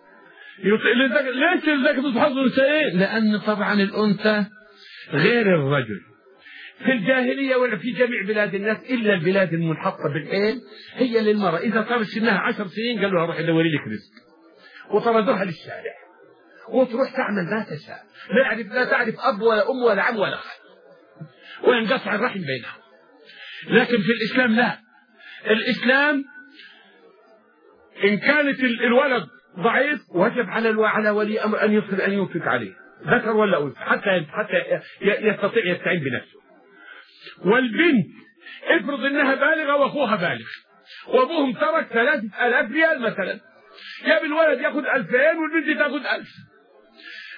ليش الذكر تحظ الأنثيين؟ لأن طبعا الأنثى غير الرجل في الجاهلية ولا في جميع بلاد الناس إلا البلاد المنحطة بالعين هي للمرأة. إذا صارت سنها عشر سنين قالوا لها روحي دوري لك رزق وطردوها للشارع وتروح تعمل ما تشاء، لا تعرف لا تعرف أب ولا أم ولا عم ولا خال، وينقطع الرحم بينهم. لكن في الإسلام لا. الإسلام إن كانت الولد ضعيف وجب على على ولي أمر أن يصل أن ينفق عليه ذكر ولا أنثى حتى حتى يستطيع يستعين بنفسه. والبنت افرض أنها بالغة وأخوها بالغ وأبوهم ترك ثلاثة آلاف ريال مثلا، يا بالولد ياخذ ألفين والبنت تاخذ ألف.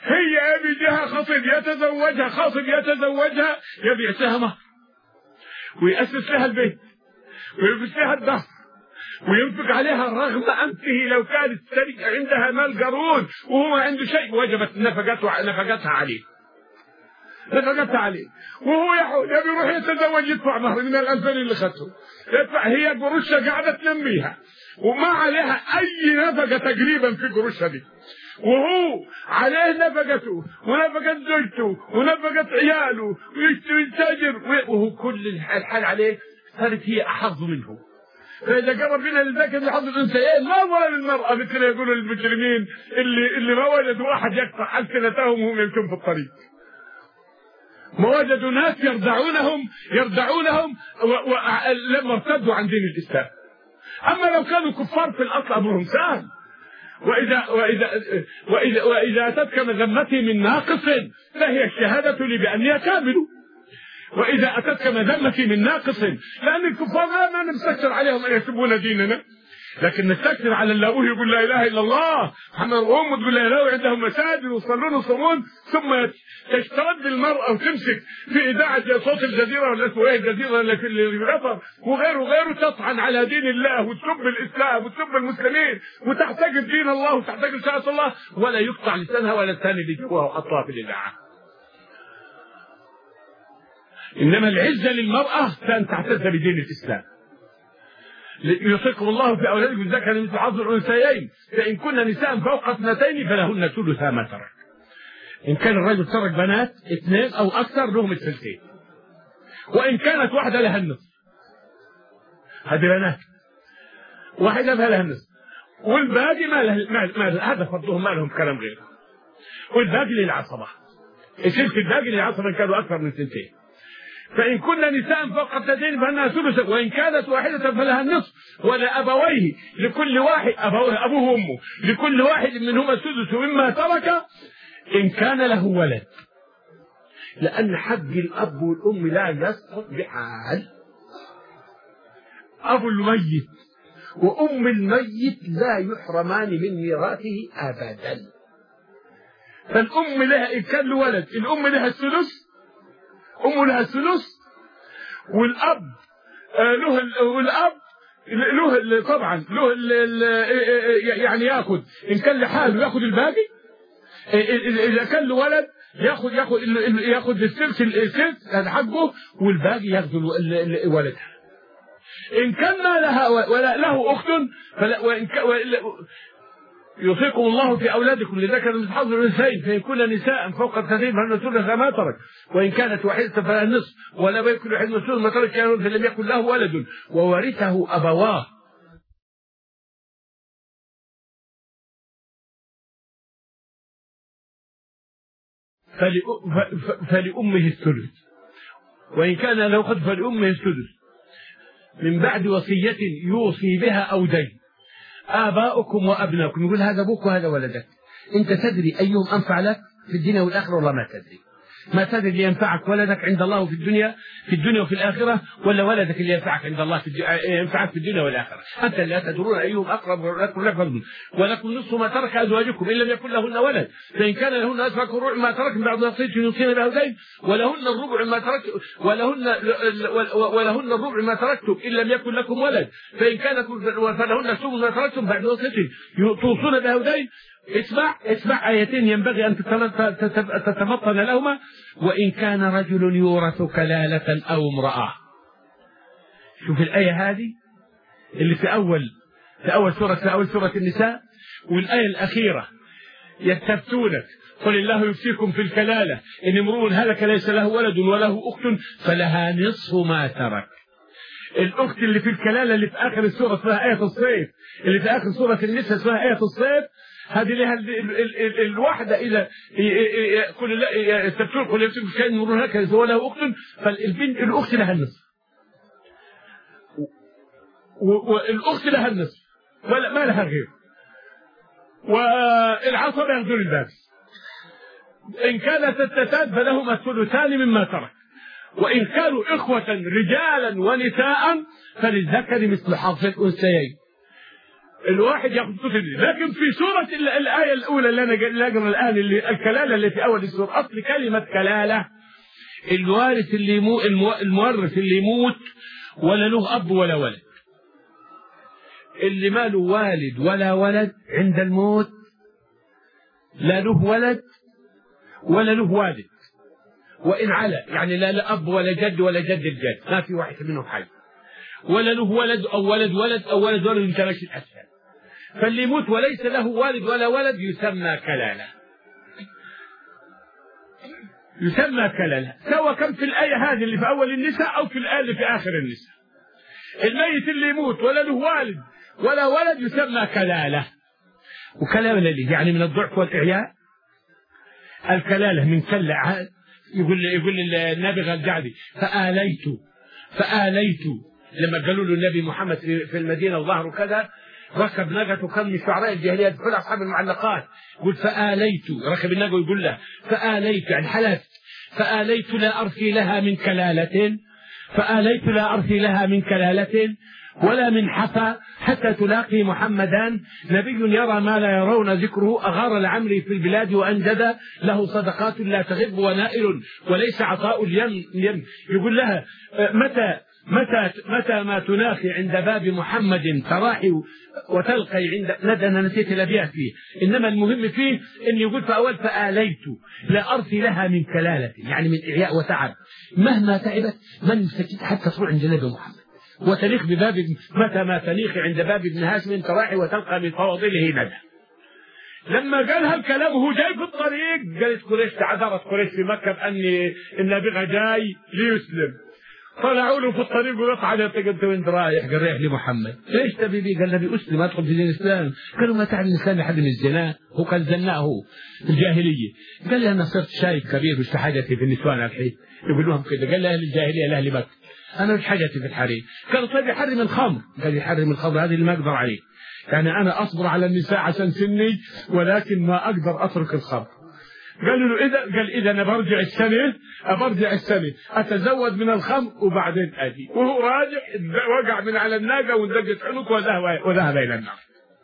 هي بيجيها خطيب يتزوجها خاطب يتزوجها يبيع سهمه ويأسس لها البيت ويلبس لها الدهر وينفق عليها رغم أنفه لو كانت عندها مال قارون وهو ما عنده شيء وجبت نفقته نفقتها عليه نفقتها عليه وهو يبي يروح يتزوج يدفع مهر من الألفين اللي خدته يدفع. هي قروشها قاعدة تنميها وما عليها أي نفقة تقريبا في قروشها دي، وهو عليه نفقته ونفقة زوجته ونفقة عياله ويتاجر وهو كل الحال عليه. صارت هي أحظ منه. فإذا قرب منها للذكر لحظ الأنثيين ما ظلم المرأة مثل يقولوا المجرمين اللي اللي ما وجدوا أحد يقطع ألسنتهم وهم يمكن في الطريق، ما وجدوا ناس يردعونهم يردعونهم لما ارتدوا عن دين الإسلام. أما لو كانوا كفار في الأصل أمرهم سهل. وإذا وإذا وإذا وإذا أتتك مذمتي من ناقص فهي الشهادة لي بأني كامل. وإذا أتتك مذمتي من ناقص، لأن الكفار ما نستكثر عليهم أن يسبون ديننا، لكن نستكثر على اللهو يقول لا إله إلا الله محمد وهم تقول لا إله، عندهم مساجد ويصلون ويصومون، ثم تشتد المرأة وتمسك في إذاعة صوت الجزيرة ولا اسمه إيه الجزيرة اللي في الغفر وغيره وغيره تطعن على دين الله وتسب الإسلام وتسب المسلمين وتحتقر دين الله وتحتقر شريعة الله، ولا يقطع لسانها ولا الثاني اللي جواه وحطها في الإذاعة. إنما العزة للمرأة كان تعتز بدين الإسلام. يوصيكم الله في أولادكم الذكر مثل حظ الأنثيين، فإن كن نساء فوق اثنتين فلهن ثلث ما ترك. إن كان الرجل ترك بنات اثنين أو أكثر لهم الثلثين، وإن كانت واحدة لها النصف. هذه بنات واحدة لها النصف والباقي ما له ما له هذا فرضهم ما لهم كلام غيره، والباقي للعصبة. الثلث الباقي للعصبة إن كانوا أكثر من ثلثين. فإن كنا نساء فوق اثنتين فإنها ثلث، وإن كانت واحدة فلها النصف، ولا أبويه لكل واحد أبوه أبوه وأمه لكل واحد منهما السدس مما ترك إن كان له ولد، لأن حق الأب والأم لا يسقط بحال. أبو الميت وأم الميت لا يحرمان من ميراثه أبدا. فالأم لها إن كان له ولد الأم لها الثلث، أمه لها الثلث، والأب له والأب له طبعا له يعني ياخذ إن كان لحاله ياخذ الباقي، إذا كان له ولد ياخذ ياخذ ياخذ الثلث الثلث هذا حقه والباقي ياخذ ولدها. إن كان ما لها ولا له أخت فلا وإن يوصيكم الله في أولادكم لذكر مثل حظ الأنثيين، فإن كن نساء فوق اثنتين فلهن ثلث ما ترك، وإن كانت واحدة فلها النصف، ولا يكن واحد ثلث ما ترك فلم يكن له ولد وورثه أبواه. فلأمه الثلث، وإن كان له أخت فلأمه الثلث من بعد وصية يوصي بها أو دين. آباؤكم وأبناؤكم، يقول هذا أبوك وهذا ولدك، أنت تدري أيهم أنفع لك في الدنيا والآخرة ولا ما تدري؟ ما تدري اللي ينفعك ولدك عند الله في الدنيا في الدنيا وفي الآخرة، ولا ولدك اللي ينفعك عند الله في ينفعك في الدنيا والآخرة؟ أنت لا تدرون أيهم أقرب لكم لكم ولكم نصف ما ترك أزواجكم إن لم يكن لهن ولد، فإن كان لهن أسفك الربع ما ترك بعد وصية يوصين بها دين، ولهن الربع ما ترك ولهن ولهن الربع ما تركتم إن لم يكن لكم ولد، فإن كان فلهن الثلث ما تركتم بعد وصية توصون بها دين. اسمع اسمع آيتين ينبغي أن تتفطن لهما. وإن كان رجل يورث كلالة أو امرأة. شوف الآية هذه اللي في أول في أول سورة في أول سورة النساء، والآية الأخيرة يستفتونك قل الله يفتيكم في الكلالة إن امرؤ هلك ليس له ولد وله أخت فلها نصف ما ترك. الأخت اللي في الكلالة اللي في آخر السورة اسمها آية الصيف، اللي في آخر سورة النساء اسمها آية الصيف. هذه لها الواحدة إذا كل يستفتون قل يفتيكم في كلالة امرؤ هلك ليس له أخت فالبنت الأخت لها النصف، والأخت لها النصف ولا ما لها غير، والعصبة ياخذون الباقي. إن كانت اثنتان فلهما الثلثان مما ترك، وإن كانوا إخوة رجالا ونساء فللذكر مثل حظ الأنثيين. الواحد ياخذ ثلث. لكن في سورة الآية الأولى اللي أنا أقرأ الآن اللي الكلالة اللي في أول السورة، أصل كلمة كلالة الوارث اللي يموت المورث اللي يموت ولا له أب ولا ولد، اللي ما له والد ولا ولد عند الموت لا له ولد ولا له والد، وإن على يعني لا له أب ولا جد ولا جد الجد، ما في واحد منهم حي، ولا له ولد أو ولد ولد أو ولد ولد من ثلاث الأسفل. فاللي يموت وليس له والد ولا ولد يسمى كلالة، يسمى كلالة، سواء كان في الآية هذه اللي في أول النساء أو في الآية اللي في آخر النساء. الميت اللي يموت ولا له والد ولا ولد يسمى كلالة. وكلالة ليه؟ يعني من الضعف والإعياء. الكلالة من كلة، يقول يقول النبي الجعدي فآليت فآليت لما قالوا له النبي محمد في المدينة وظهره كذا ركب ناقته، كان من شعراء الجاهلية يدخل أصحاب المعلقات، يقول فآليت ركب الناقة ويقول له فآليت يعني حلفت، فآليت لا أرثي لها من كلالة، فآليت لا أرثي لها من كلالة ولا من حفا حتى تلاقي محمدا نبي يرى ما لا يرون ذكره، أغار لعمري في البلاد وأنجد له صدقات لا تغب ونائل وليس عطاء اليم. يقول لها متى متى متى ما تناخي عند باب محمد تراحي وتلقي عند ندى. أنا نسيت الأبيات فيه، إنما المهم فيه إن يقول فأول فآليت لا أرثي لها من كلالة، يعني من إعياء وتعب، مهما تعبت من سكت حتى تروح عند النبي محمد وتنيخ بباب متى ما تنيخ عند باب ابن هاشم تراحي وتلقى من فواضله ندى. لما قالها الكلام وهو جاي في الطريق قالت قريش، تعذرت قريش في مكة بأن النبي جاي ليسلم، طلعوا له في الطريق ورفع عليه قلت وين رايح؟ قال رايح لمحمد. ليش تبي بي؟ قال نبي اسلم ادخل في دين الاسلام. قالوا ما تعرف الاسلام لحد من الزنا، هو كان زناه هو في الجاهليه. قال لي انا صرت شايب كبير وش حاجتي في النسوان الحين، يقول لهم كذا. قال لي اهل الجاهليه لاهل مكه انا وش حاجتي في الحريم. قالوا طيب يحرم الخمر. قال يحرم الخمر هذه اللي ما اقدر عليه، يعني انا اصبر على النساء عشان سني ولكن ما اقدر اترك الخمر. قالوا له إذا قال إذا أنا برجع السنة برجع السنة أتزود من الخمر وبعدين أجي. وهو راجع وقع من على الناقة وندقت عنق وذهب وذهب إلى النار.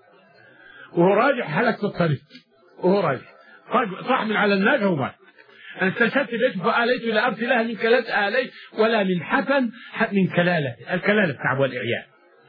وهو راجع حلق في الطريق وهو راجع صح من على الناقة ومات. أنا استشهدت بيت فآليت لا أرثي لها من كلالة آليت ولا من حفن من كلالة. الكلالة تعب والإعياء.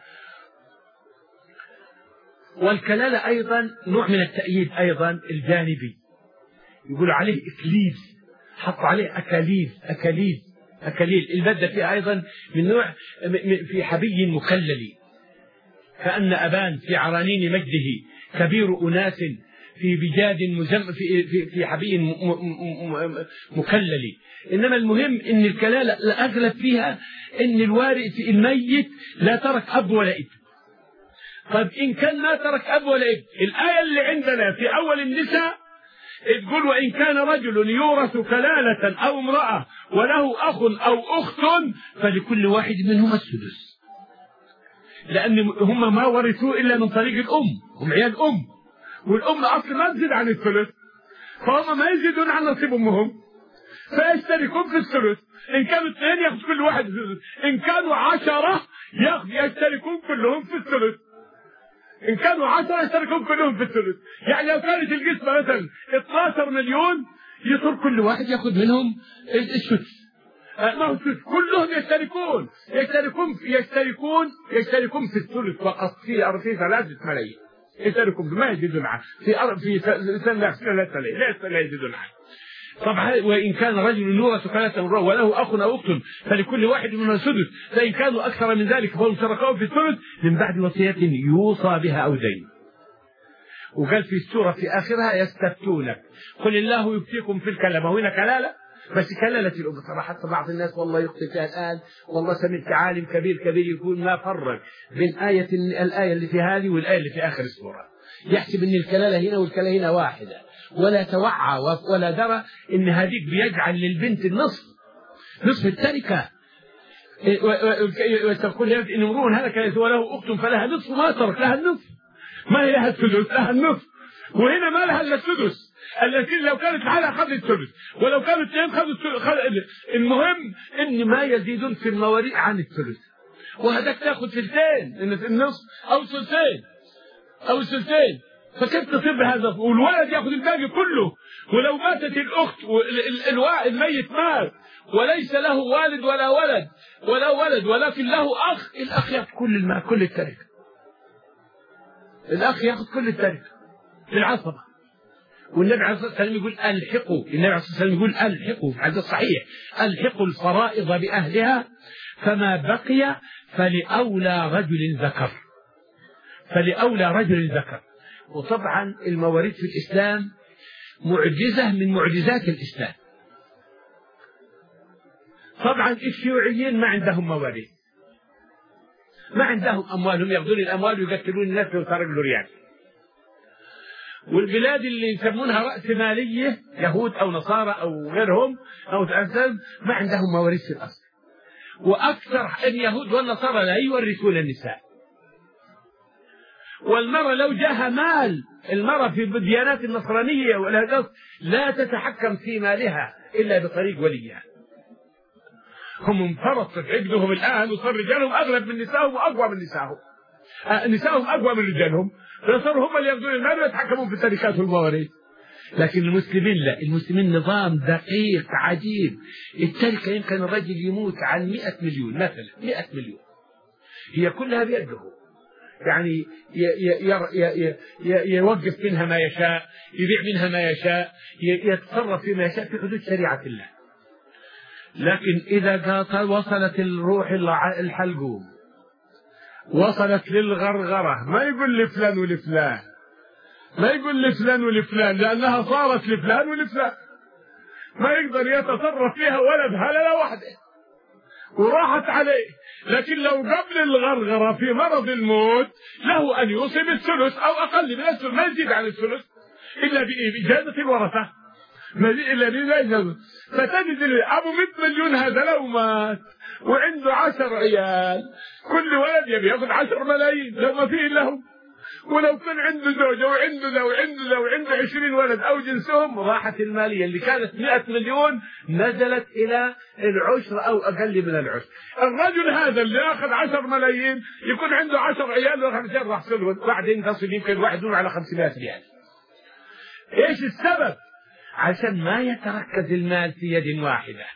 والكلالة أيضا نوع من التأييد أيضا الجانبي، يقولوا عليه إكليل، حطوا عليه أكاليل أكاليل أكاليل. البدة فيه أيضا من نوع في حبي مكلل، كأن أبان في عرانين مجده كبير أناس في بجاد مزم في في, في حبي مكلل. إنما المهم إن الكلالة الأغلب فيها إن الوارث الميت لا ترك أب ولا ابن. طيب إن كان ما ترك أب ولا ابن، الآية اللي عندنا في أول النساء تقول وإن كان رجل يورث كلالة أو امرأة وله أخ أو أخت فلكل واحد منهما السدس، لأن هم ما ورثوا إلا من طريق الأم، هم عيال أم، والأم أصلا ما تزيد عن الثلث، فهم ما يزيدون عن نصيب أمهم فيشتركون في الثلث. إن كانوا اثنين يأخذ كل واحد الثلث، إن كانوا عشرة يشتركون كلهم في الثلث، إن كانوا عشرة يشتركون كلهم في الثلث. يعني لو كانت القسمة مثلا اثناشر مليون يصير كل واحد يأخذ منهم السدس. ما هو السدس كلهم يشتركون يشتركون يشتركون يشتركون في الثلث فقط، في في ثلاثة ملايين يشتركون ما يزيدون عنه، في أرض في سنة ثلاثة ملايين لا يزيدون عنه. طبعا وإن كان رجل يورث كلالة وله أخ أو أخت فلكل واحد منهم السدس، فإن كانوا أكثر من ذلك فهم شركاء في الثلث من بعد وصية يوصى بها أو دين. وقال في السورة في آخرها يستفتونك قل الله يفتيكم في الكلالة. وهنا كلالة بس كلالة الأم. صراحة بعض الناس والله يخطئ فيها الآن، والله سمعت عالم كبير كبير يقول ما فرق بين آية الآية اللي في هذه والآية اللي في آخر السورة، يحسب أن الكلالة هنا والكلالة هنا واحدة، ولا توعى ولا درى ان هذيك بيجعل للبنت النصف نصف التركه. وتقول ان امرؤ هلك وله اخت فلها نصف ما ترك، لها النصف، ما هي لها السدس، لها النصف. وهنا ما لها الا السدس، التي لو كانت لها اخذت السدس ولو كانوا اثنين خذوا. المهم ان ما يزيدون في المواريث عن الثلث، وهذاك تاخذ ثلثين النصف او ثلثين او ثلثين، فكيف تصير بهذا؟ والولد ياخذ الباقي كله، ولو ماتت الأخت الميت مات وليس له والد ولا ولد ولا ولد ولكن له أخ، الأخ يأخذ كل المال كل التركة، الأخ يأخذ كل التركة بالعصبة. والنبي عليه الصلاة والسلام يقول ألحقوا، النبي عليه الصلاة والسلام يقول ألحقوا في الحديث الصحيح ألحقوا الفرائض بأهلها فما بقي فلأولى رجل ذكر، فلأولى رجل ذكر. وطبعا المواريث في الإسلام معجزة من معجزات الإسلام. طبعا الشيوعيين ما عندهم مواريث، ما عندهم أموال، هم يأخذون الأموال ويقتلون الناس ويترجلوا ريال. والبلاد اللي يسمونها رأسمالية يهود أو نصارى أو غيرهم أو تأسلم ما عندهم مواريث في الأصل. وأكثر اليهود والنصارى لا يورثون النساء. والمرأة لو جاها مال، المرأة في الديانات النصرانية ولا لا تتحكم في مالها إلا بطريق وليها. هم انفرطوا في عقدهم الآن وصار رجالهم أغلب من نسائهم وأقوى من نسائهم. آه نسائهم أقوى من رجالهم، فصاروا هم اللي يأخذون المال ويتحكمون في التركات والمواريث. لكن المسلمين لا، المسلمين نظام دقيق عجيب. التركة يمكن الرجل يموت عن مئة مليون مثلا، مئة مليون هي كلها بيده، يعني يوقف منها ما يشاء، يبيع منها ما يشاء، يتصرف فيما يشاء في حدود شريعة الله. لكن إذا وصلت الروح الحلقوم، وصلت للغرغرة، ما يقول لفلان ولفلان، ما يقول لفلان ولفلان، لأنها صارت لفلان ولفلان، ما يقدر يتصرف فيها ولد هللة واحدة وراحت عليه. لكن لو قبل الغرغرة في مرض الموت له أن يصيب الثلث أو أقل من الثلث، ما يزيد عن الثلث إلا بإجازة الورثة، ما إلا بإجازة. فتجد أبو مئة مليون هذا لو مات وعنده عشر عيال كل ولد يبي ياخذ عشر ملايين لو ما فيه لهم. ولو كان عنده زوجة وعنده لو عنده لو عنده عشرين ولد أو جنسهم، راحت المالية اللي كانت مئة مليون نزلت إلى العشر أو أقل من العشر. الرجل هذا اللي أخذ عشر ملايين يكون عنده عشر عيال وخمسين راح سلوه، بعدين تصل يمكن واحد يدور على خمسمائة ريال. إيش السبب؟ عشان ما يتركز المال في يد واحدة،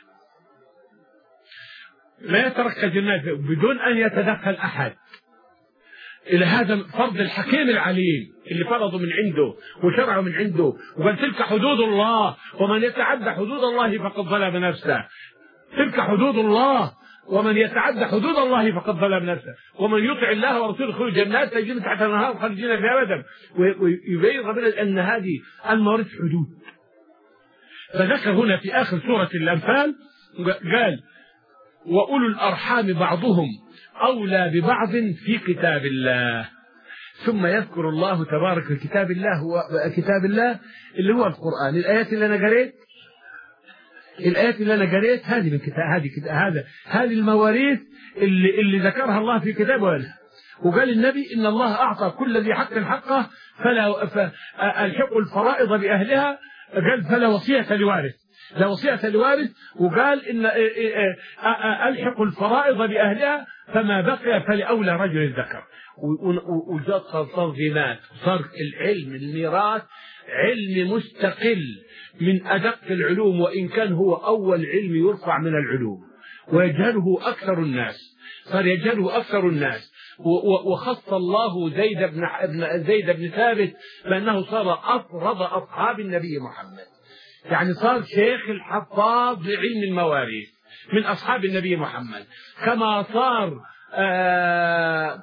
ما يتركز المال بدون أن يتدخل أحد. إلى هذا فرض الحكيم العليم اللي فرضه من عنده وشرعه من عنده، وقال تلك حدود الله ومن يتعدى حدود الله فقد ظلم نفسه. تلك حدود الله ومن يتعدى حدود الله فقد ظلم نفسه، ومن يطع الله ورسوله يدخل جنات تجري من تحتها الأنهار خالدين فيها أبدا. ويبين ربنا أن هذه المواريث حدود. فذكر هنا في آخر سورة الأنفال قال وأولو الأرحام بعضهم أولى ببعض في كتاب الله. ثم يذكر الله تبارك في كتاب الله، هو كتاب الله اللي هو القرآن. الآيات اللي أنا قريت الآيات اللي أنا قريت هذه من كتاب، هذه كتاب هذا هذه المواريث اللي اللي ذكرها الله في كتابه. وقال النبي إن الله أعطى كل ذي حق حقه فلا فالحقوا الفرائض بأهلها. قال فلا وصية لوارث، لا وصية لوارث. وقال إن ألحقوا الفرائض بأهلها فما بقي فلأولى رجل ذكر. وجاء تنظيمات، صار العلم الميراث علم مستقل من أدق العلوم، وإن كان هو أول علم يرفع من العلوم ويجهله أكثر الناس، صار يجهله أكثر الناس. وخص الله زيد بن زيد بن ثابت بأنه صار أفرض أصحاب النبي محمد، يعني صار شيخ الحفاظ لعلم المواريث من أصحاب النبي محمد. كما صار آه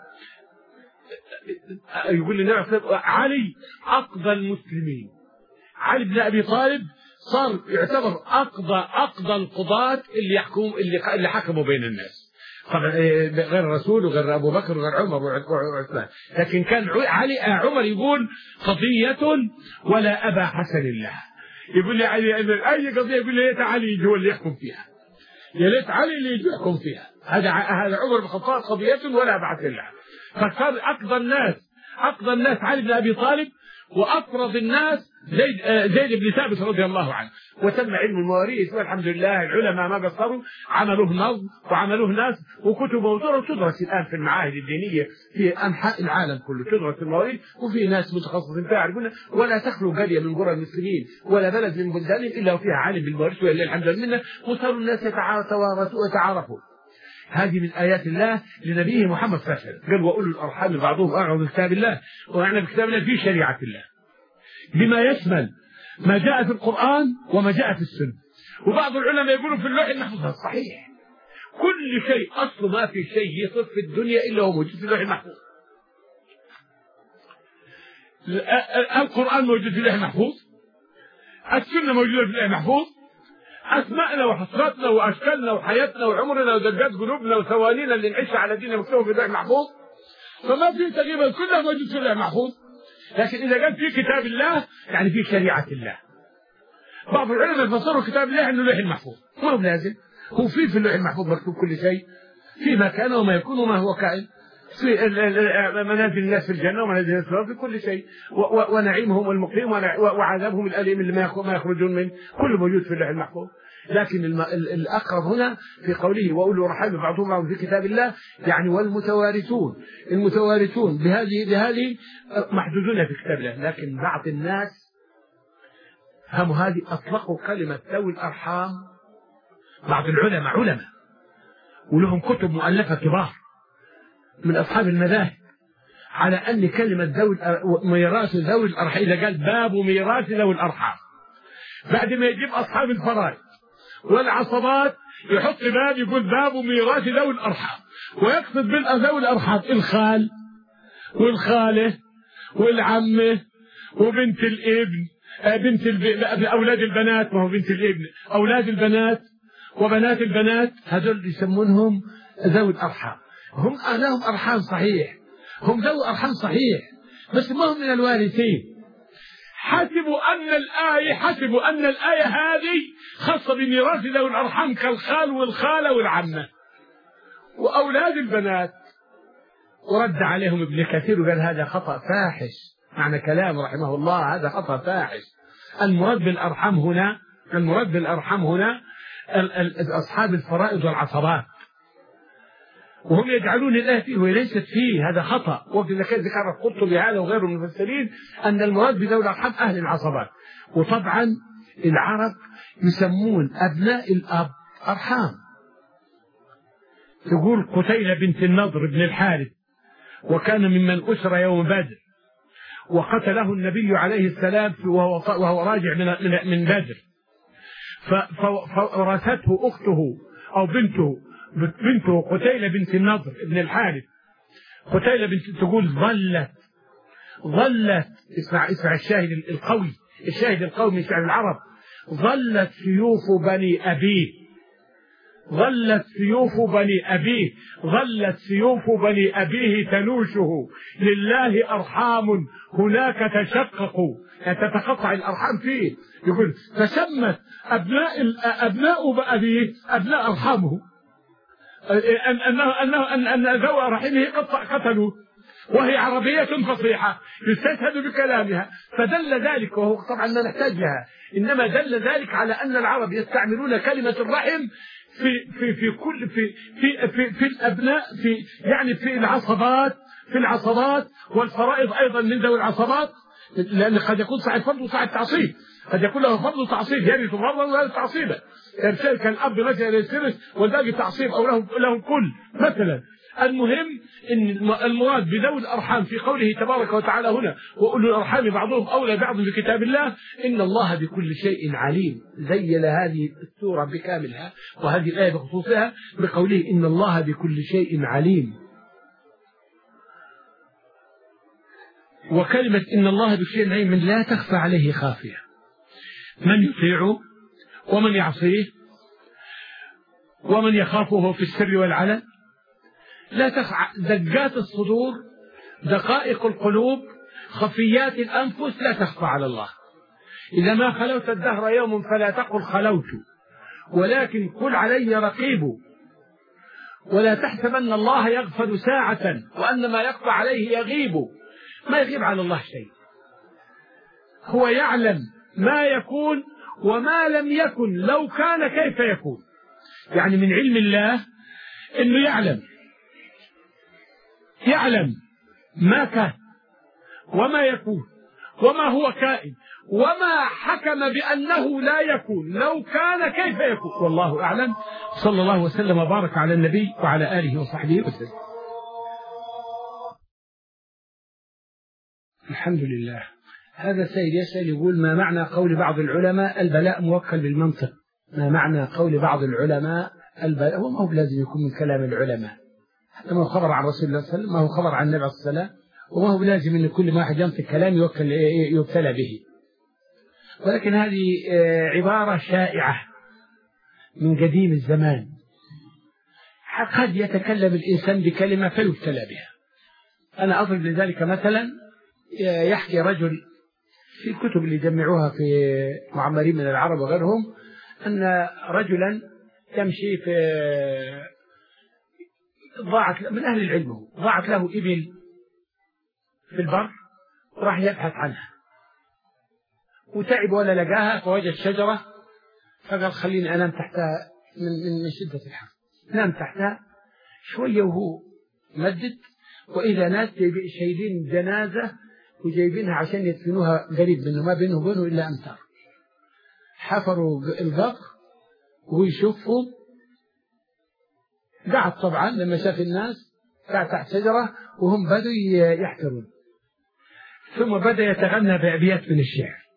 يقول لنا علي أقضى المسلمين، علي بن أبي طالب صار يعتبر أقضى أقضى القضاة اللي يحكم اللي اللي حكموا بين الناس، طبعا غير الرسول وغير أبو بكر وغير عمر وعثمان. لكن كان علي عمر يقول قضية ولا أبا حسن الله، يقول لي علي أي قضية يقول لي يا ليت علي هو اللي يحكم فيها، يا ليت علي اللي يحكم فيها. هذا هذا عمر بن الخطاب قضية ولا أبا حسن الله. فصار أقضى الناس أقضى الناس علي بن أبي طالب، وأفرض الناس زيد, زيد بن ثابت رضي الله عنه. وتم علم المواريث والحمد لله العلماء ما قصروا، عملوه نظم وعملوه ناس وكتب موضوعة تدرس الآن في المعاهد الدينية في أنحاء العالم كله، تدرس المواريث وفي ناس متخصصين فيها يعرفون. ولا تخلو قرية من قرى المسلمين ولا بلد من بلدانهم إلا وفيها عالم بالمواريث ولله الحمد لله، وصاروا الناس يتوارثوا ويتعارفوا. هذه من آيات الله لنبيه محمد صلى الله عليه وسلم. قال وأولو الأرحام بعضهم أعرض بكتاب الله، ومعنى بكتاب الله في شريعة الله بما يشمل ما جاء في القرآن وما جاء في السنة. وبعض العلماء يقولوا في اللوح المحفوظ. صحيح، كل شيء أصل ما في شيء يصف في الدنيا إلا هو موجود في اللوح المحفوظ. القرآن موجود في اللوح المحفوظ، السنة موجودة في اللوح المحفوظ، أسماءنا وحصراتنا وأشكالنا وحياتنا وعمرنا ودقات قلوبنا وثوانينا اللي نعيشها على ديننا مكتوبة في اللوح المحفوظ. فما في تقريبا كلها موجود في اللوح المحفوظ. لكن إذا قال في كتاب الله يعني في شريعة الله. بعض العلماء فسروا كتاب الله إنه اللوح المحفوظ، ما هو لازم، هو في في اللوح المحفوظ مكتوب كل شيء، في ما كان وما يكون وما هو كائن، في منازل الناس في الجنة ومنازل الناس في كل شيء، ونعيمهم والمقيم وعذابهم الأليم اللي ما يخرجون منه، كله موجود في اللوح المحفوظ. لكن الأقرب هنا في قوله وأولو الأرحام بعضهم بعض في كتاب الله يعني والمتوارثون، المتوارثون بهذه بهذه محدودون في كتاب الله. لكن بعض الناس هم هذه أطلقوا كلمة ذوي الأرحام، بعض العلماء علماء ولهم كتب مؤلفة كبار من أصحاب المذاهب على أن كلمة ذوي ميراث ذوي الأرحام، إذا قال باب ميراث ذوي الأرحام بعد ما يجيب أصحاب الفرائض والعصبات يحط باب يقول باب ميراث ذوي الأرحام، ويقصد بالذوي الأرحام الخال والخالة والعمة وبنت الابن، بنت الب... أولاد البنات، ما هو بنت الابن أولاد البنات وبنات البنات، هذول يسمونهم ذوي الأرحام. هم لهم أرحام صحيح، هم ذوي أرحام صحيح، بس ما هم من الوارثين. حسبوا أن الآية حسبوا أن الآية هذه خاصة بميراث ذوي الأرحام كالخال والخالة والعمة وأولاد البنات. ورد عليهم ابن كثير وقال هذا خطأ فاحش، معنى كلام رحمه الله هذا خطأ فاحش. المراد بالأرحام هنا المراد بالأرحام هنا أصحاب الفرائض والعصبات، وهم يجعلون الآية فيه وليست فيه، هذا خطأ. وكذا كان ذكر القرطبي هذا وغيره من المفسرين أن المراد بذوي الأرحام أهل العصبات. وطبعا العرب يسمون أبناء الأب أرحام. تقول قتيلة بنت النضر بن الحارث وكان ممن أسر يوم بدر، وقتله النبي عليه السلام وهو, وهو راجع من, من بدر، فورثته أخته أو بنته بنته قتيلة بنت النضر بن الحارث. قتيلة بنت تقول ظلت ظلت اسمع اسمع الشاهد القوي الشاهد القوي من شعر العرب، ظلت سيوف بني أبيه ظلت سيوف بني أبيه ظلت سيوف بني أبيه تنوشه لله أرحام هناك تشققوا، يعني تتقطع الأرحام فيه. يقول فسمت أبناء أبناء أبيه أبناء أرحامه، أن أنه أنه أن أن ذوي رحمه قتلوا، وهي عربية فصيحة يستشهد بكلامها. فدل ذلك، وهو طبعا ما نحتاج لها، إنما دل ذلك على أن العرب يستعملون كلمة الرحم في في في كل في في في, في الأبناء، في يعني في العصبات في العصبات والفرائض أيضا من ذوي العصبات، لأن قد يكون صاحب فرض وصاحب تعصيب، قد يكون له فرض وتعصيب يرث فرضا ولا تعصيبا. إرسال كالأب مثلا يرث والباقي تعصيب أو لهم لهم كل مثلا. المهم ان المراد بذوي الارحام في قوله تبارك وتعالى هنا واولو الارحام بعضهم اولى بعض في كتاب الله ان الله بكل شيء عليم. زين هذه السوره بكاملها وهذه الايه بخصوصها بقوله ان الله بكل شيء عليم. وكلمه ان الله بكل شيء عليم من لا تخفى عليه خافيه، من يطيعه ومن يعصيه ومن يخافه في السر والعلن. لا تخفى دقات الصدور، دقائق القلوب، خفيات الأنفس لا تخفى على الله. إذا ما خلوت الدهر يوم فلا تقل خلوت، ولكن قل علي رقيب. ولا تحسبن الله يغفل ساعة وأن ما يخفى عليه يغيب. ما يغيب على الله شيء، هو يعلم ما يكون وما لم يكن لو كان كيف يكون. يعني من علم الله أنه يعلم يعلم ما كان وما يكون وما هو كائن وما حكم بأنه لا يكون لو كان كيف يكون. والله أعلم. صلى الله وسلم وبارك على النبي وعلى آله وصحبه وسلم. الحمد لله. هذا سيد يسأل يقول: ما معنى قول بعض العلماء البلاء موكل بالمنطق؟ ما معنى قول بعض العلماء البلاء؟ هو ما هو لازم يكون من كلام العلماء، هذا ما هو خبر عن رسول الله صلى الله عليه وسلم، ما هو خبر عن النبي عليه الصلاة والسلام، وما هو لازم أن كل واحد ينطق كلام يوكل يبتلى به. ولكن هذه عبارة شائعة من قديم الزمان، قد يتكلم الإنسان بكلمة فيبتلى بها. أنا أضرب لذلك مثلا، يحكي رجل في الكتب اللي جمعوها في معمرين من العرب وغيرهم أن رجلا يمشي في ضاعت من أهل العلم ضاعت له إبل في البر وراح يبحث عنها وتعب ولا لقاها، فوجد شجرة فقال: خليني أنام تحتها من من شدة الحر. نام تحتها شوية وهو مدد، وإذا ناس شايلين جنازة وجايبينها عشان يدفنوها قريب منه، ما بينه وبينه إلا أمتار. حفروا القبر وهو يشوفهم، قعد طبعا لما شاف الناس قعد تحت شجرة وهم بدوا يحفرون، ثم بدأ يتغنى بأبيات من الشعر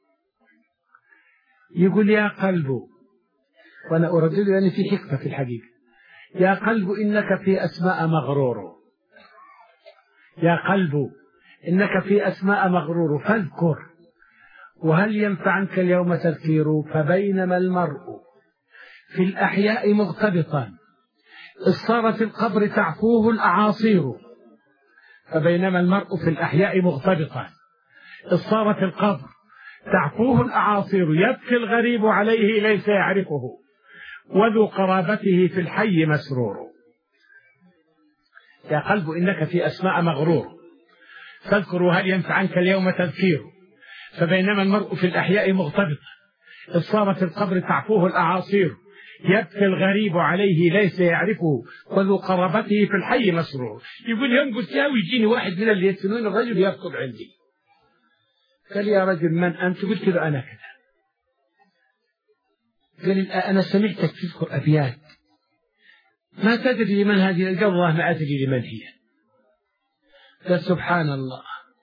يقول: يا قلب، وأنا أردد لأن في حكمة في الحقيقة، يا قلب إنك في أسماء مغرور، يا قلب إنك في أسماء مغرور فاذكر، وهل ينفع عنك اليوم تذكير؟ فبينما المرء في الأحياء مغتبطا إذ صار في القبر تعفوه الأعاصير، فبينما المرء في الأحياء مغتبطا إذ صار في القبر تعفوه الأعاصير، يبكي الغريب عليه ليس يعرفه، وذو قرابته في الحي مسرور. يا قلب إنك في أسماء مغرور فاذكر، وهل ينفع عنك اليوم تذكير؟ فبينما المرء في الأحياء مغتبط إذ صار في القبر تعفوه الأعاصير، يبكي الغريب عليه ليس يعرفه، وذو قرابته في الحي مسرور. يقول: يوم قلت له يجيني واحد من اللي يدفنون الرجل يركض عندي، قال: يا رجل من أنت؟ قلت له: أنا كذا. قال: أنا سمعتك تذكر أبيات ما تدري لمن هذه؟ قال: والله ما أدري لمن هي. قال: سبحان الله،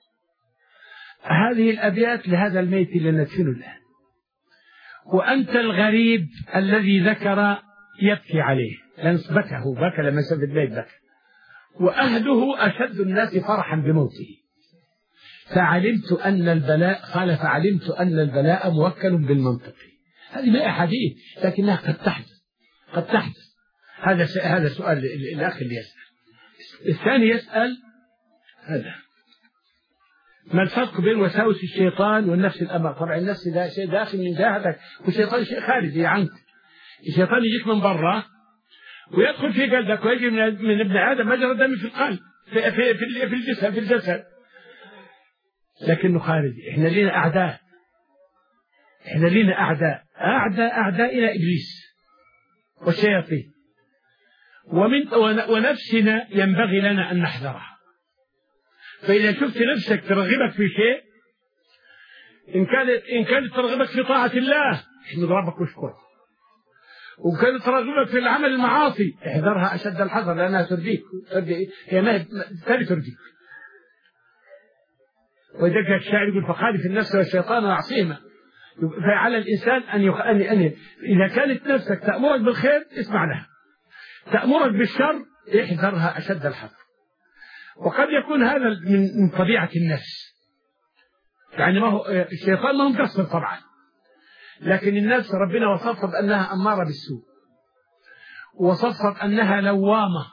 هذه الأبيات لهذا الميت اللي ندفنه الآن، وأنت الغريب الذي ذكر يبكي عليه، لأن بكه بكى لما شاف البيت بكى، وأهله أشد الناس فرحا بموته. فعلمت أن البلاء قال فعلمت أن البلاء موكل بالمنطق. هذه ما أحاديث لكنها قد تحدث قد تحدث. هذا هذا سؤال الأخ اللي يسأل. الثاني يسأل: هذا ما الفرق بين وساوس الشيطان والنفس الأمر؟ طبعا النفس ده شيء داخل من جاهتك، والشيطان شيء خارجي عنك. الشيطان يجيك من برا ويدخل في قلبك ويجي من ابن آدم مجرى دم في القلب في في في الجسد في الجسد لكنه خارجي. احنا لنا أعداء، احنا لنا أعداء أعداء أعداء إلى إبليس والشياطين، ومن ونفسنا ينبغي لنا أن نحذرها. فإذا شفت نفسك ترغبك في شيء، إن كانت إن كانت ترغبك في طاعة الله احمد ربك واشكر، وإن كانت ترغبك في العمل المعاصي احذرها أشد الحذر لأنها ترديك، هي ما ترديك. وذلك الشاعر يقول: فخالف النفس والشيطان وعصيهما. فعلى الإنسان أن يخ... أن أن إذا كانت نفسك تأمرك بالخير اسمع لها، تأمرك بالشر احذرها أشد الحذر. وقد يكون هذا من طبيعة النفس، يعني ما هو الشيطان ما هو مقصر طبعا، لكن النفس ربنا وصفها بأنها أمارة بالسوء، وصفها بأنها لوامة.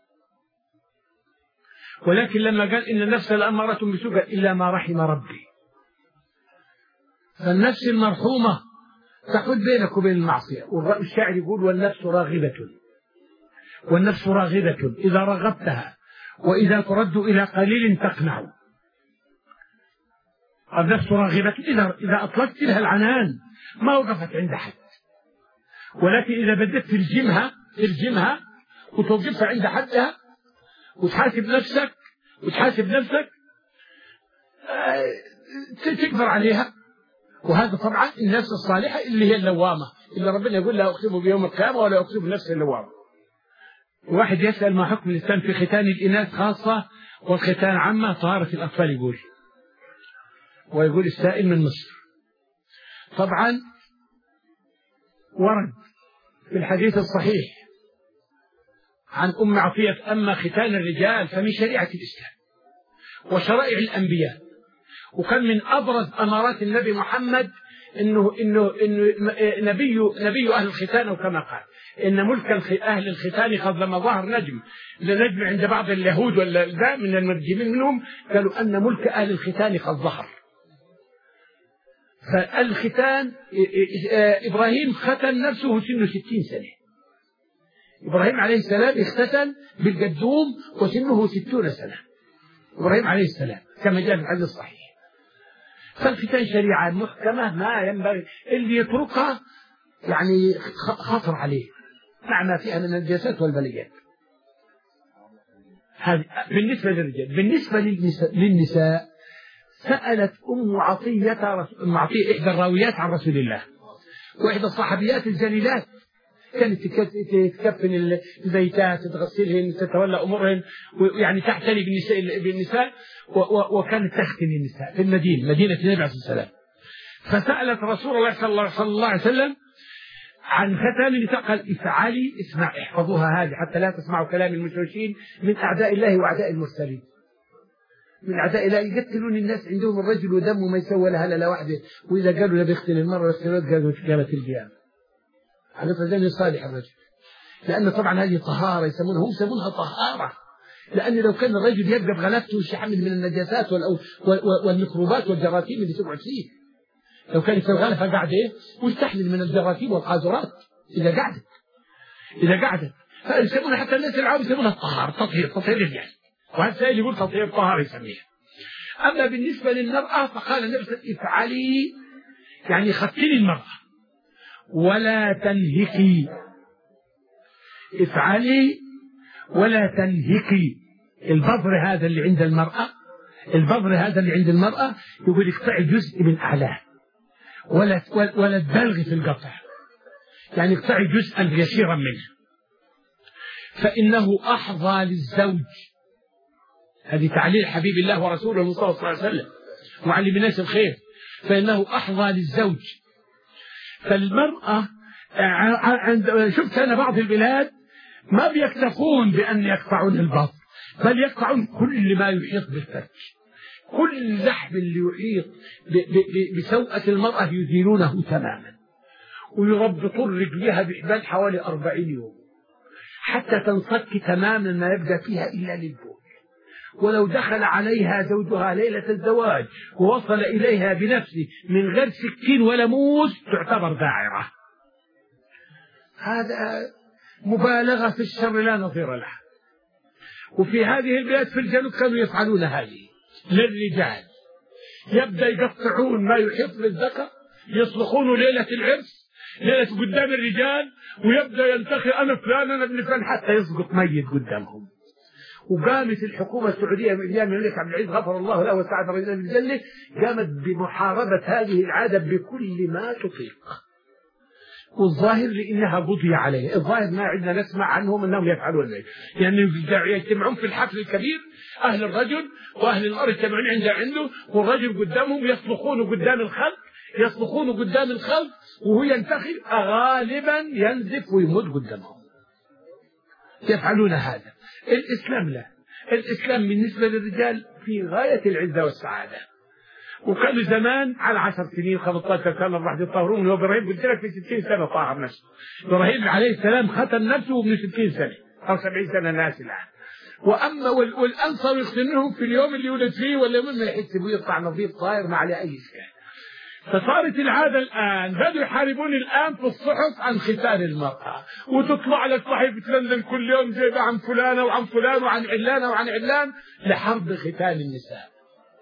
ولكن لما قال إن النفس لأمارة بالسوء إلا ما رحم ربي، فالنفس المرحومة تحول بينك وبين المعصية. والشاعر يقول: والنفس راغبة، والنفس راغبة إذا رغبتها، وإذا ترد إلى قليل تقنع. النفس راغبة إذا إذا أطلقت لها العنان ما وقفت عند حد، ولكن إذا بدأت ترجمها ترجمها وتوقفها عند حدها وتحاسب نفسك وتحاسب نفسك تقدر عليها. وهذا طبعا النفس الصالحة اللي هي اللوامة، اللي ربنا يقول لا أقسم بيوم القيامة ولا أقسم بنفس اللوامة. واحد يسأل ما حكم الإسلام في ختان الإناث خاصة والختان عامة طهارة الأطفال، يقول ويقول السائل من مصر. طبعا ورد في الحديث الصحيح عن أم عطية أما ختان الرجال فمن شريعة الإسلام وشرائع الأنبياء، وكان من أبرز أمارات النبي محمد إنه إنه إنه نبي نبي أهل الختان، وكما قال إن ملك أهل الختان قد لما ظهر نجم لنجم عند بعض اليهود ولا من المرجمين منهم قالوا أن ملك أهل الختان قد ظهر. فالختان إبراهيم ختن نفسه سنه ستين سنة. إبراهيم عليه السلام اختتن بالقدوم وسنه ستون سنة إبراهيم عليه السلام كما جاء في الحديث الصحيح. فالختان شريعة محكمة ما ينبغي اللي يتركها يعني خطر عليه مع ما فيها من النجاسات والبليات. هذه بالنسبة للرجال. بالنسبة للنساء سألت أم عطية أم عطية إحدى الراويات عن رسول الله وإحدى الصحابيات الجليلات كانت تكفن الزيتات تغسلهن تتولى أمورهن ويعني تعتني بالنساء, بالنساء وكانت تختن النساء في المدينة مدينة النبي عليه الصلاة والسلام. فسألت رسول الله صلى الله, صلى الله عليه وسلم عن ختان النساء قال افعلي اسمع احفظوها هذه حتى لا تسمعوا كلام المشركين من أعداء الله وأعداء المرسلين. من أعداء الله يقتلون الناس عندهم الرجل ودم وما يسوى لها لا واحدة، وإذا قالوا لا بيختن المرأة واختنت قالوا قامت القيامة. هذا فزاني صالح الرجل، لأن طبعا هذه طهارة يسمونها هم يسمونها طهارة، لأن لو كان الرجل يبقى بغلبته شحمل من النجاسات والميكروبات والجراثيم اللي تقعد فيه، لو كانت الغلفة قاعدة إيه ويستحمل من الجراثيم والقاذورات إذا قعدت إذا قعدت فيسمونها حتى الناس العام يسمونها الطهارة تطهير تطهير الرجال، وهذا سائل يقول تطهير طهارة يسميها. أما بالنسبة للمرأة فقال النبي افعلي يعني ختني المرأة ولا تنهكي، افعلي ولا تنهكي. البذر هذا اللي عند المرأة البذر هذا اللي عند المرأة يقول اقطعي جزء من أعلاه ولا ولا تبالغي في القطع، يعني اقطعي جزءا يسيرا منه فإنه أحظى للزوج. هذه تعليل حبيب الله ورسوله المصطفى صلى الله عليه وسلم معلم الناس الخير، فإنه أحظى للزوج. فالمرأة عند شفت أنا بعض البلاد ما بيكتفون بأن يقطعون البطن بل يقطعون كل ما يحيط بالفرج، كل اللحم اللي يحيط بسوءة المرأة يزيلونه تماما ويربطون رجلها بحبال حوالي أربعين يوم حتى تنصك تماما ما يبقى فيها إلا للبول. ولو دخل عليها زوجها ليلة الزواج ووصل إليها بنفسه من غير سكين ولا موس تعتبر داعرة. هذا مبالغة في الشر لا نظير له. وفي هذه البلاد في الجنوب كانوا يفعلون هذه للرجال، يبدأ يقطعون ما يحيط بالذكر يصلخون ليلة العرس ليلة قدام الرجال ويبدأ ينتخي أنا فلان أنا ابن فلان حتى يسقط ميت قدامهم. وقامت الحكومة السعودية من أيام الملك عبد العزيز غفر الله له وسعد رجلا في الجنة قامت بمحاربة هذه العادة بكل ما تطيق. والظاهر لأنها قضي عليه، الظاهر ما عندنا نسمع عنهم أنهم يفعلون ذلك، يعني يجتمعون في الحفل الكبير أهل الرجل وأهل المرأة يجتمعون عنده عنده والرجل قدامهم يصلخون قدام الخلق يصلخون قدام الخلق وهو ينتخب غالبا ينزف ويموت قدامهم. يفعلون هذا. الإسلام لا، الإسلام بالنسبة للرجال في غاية العزة والسعادة. وكانوا زمان على عشر سنين خمسة عشر سنة راح يطهرون. وإبراهيم قلت لك في ستين سنة طهر نفسه. إبراهيم عليه السلام ختم نفسه من ستين سنة أو سبعين سنة ناس الآن. وأما والأنصار يختنهم في اليوم اللي ولد فيه ولا يوم ما يحسبوا يطلع نظيف طاير ما عليه أي إشكال. فصارت العادة الآن بدوا يحاربون الآن في الصحف عن ختان المرأة وتطلع لك صحيفة لندن كل يوم جايبة عن فلانة وعن فلان وعن علانة وعن علان لحرب ختان النساء.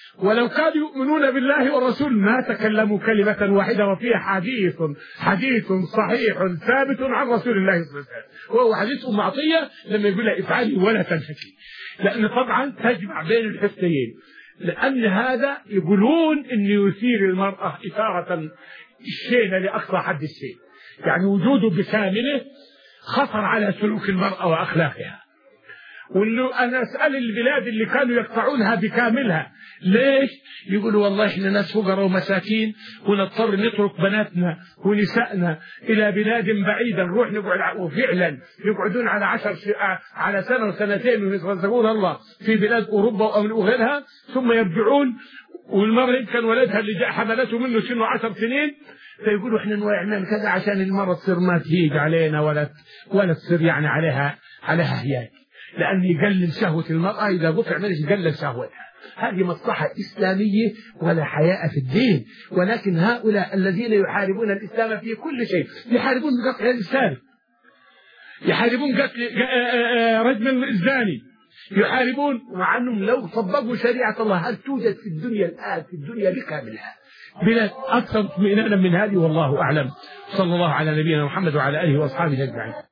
ولو كانوا يؤمنون بالله والرسول ما تكلموا كلمة واحدة، وفيها حديث حديث صحيح ثابت عن رسول الله صلى الله عليه وسلم، وهو حديث أم عطية لما يقول لها افعلي ولا تنسكي، لأن طبعا تجمع بين الحسنيين، لأن هذا يقولون إنه يثير المرأة إثارة الشينة لأقصى حد الشيء، يعني وجوده بكامله خطر على سلوك المرأة وأخلاقها. وإنه أنا أسأل البلاد اللي كانوا يقطعونها بكاملها ليش؟ يقولوا والله إحنا ناس فقراء ومساكين ونضطر نترك بناتنا ونسائنا إلى بلاد بعيدة نروح نقعد، وفعلا يقعدون على عشر على سنة وسنتين ويترزقون الله في بلاد أوروبا وغيرها، ثم يرجعون والمرأة يمكن ولدها اللي جاء حملته منه سنه عشر سنين، فيقولوا إحنا نعمل كذا عشان المرأة تصير ما تهيج علينا ولا ولا تصير يعني عليها عليها هياج، لأن يقلل شهوة المرأة إذا قطع منش يقلل شهوتها. هذه مصلحة إسلامية ولا حياء في الدين. ولكن هؤلاء الذين يحاربون الإسلام في كل شيء، يحاربون بقطع الإنسان، يحاربون قتل رجم الزاني، يحاربون، مع أنهم لو طبقوا شريعة الله هل توجد في الدنيا الآن في الدنيا بكاملها بلاد أكثر اطمئنانا من هذه؟ والله أعلم. صلى الله على نبينا محمد وعلى آله وأصحابه أجمعين.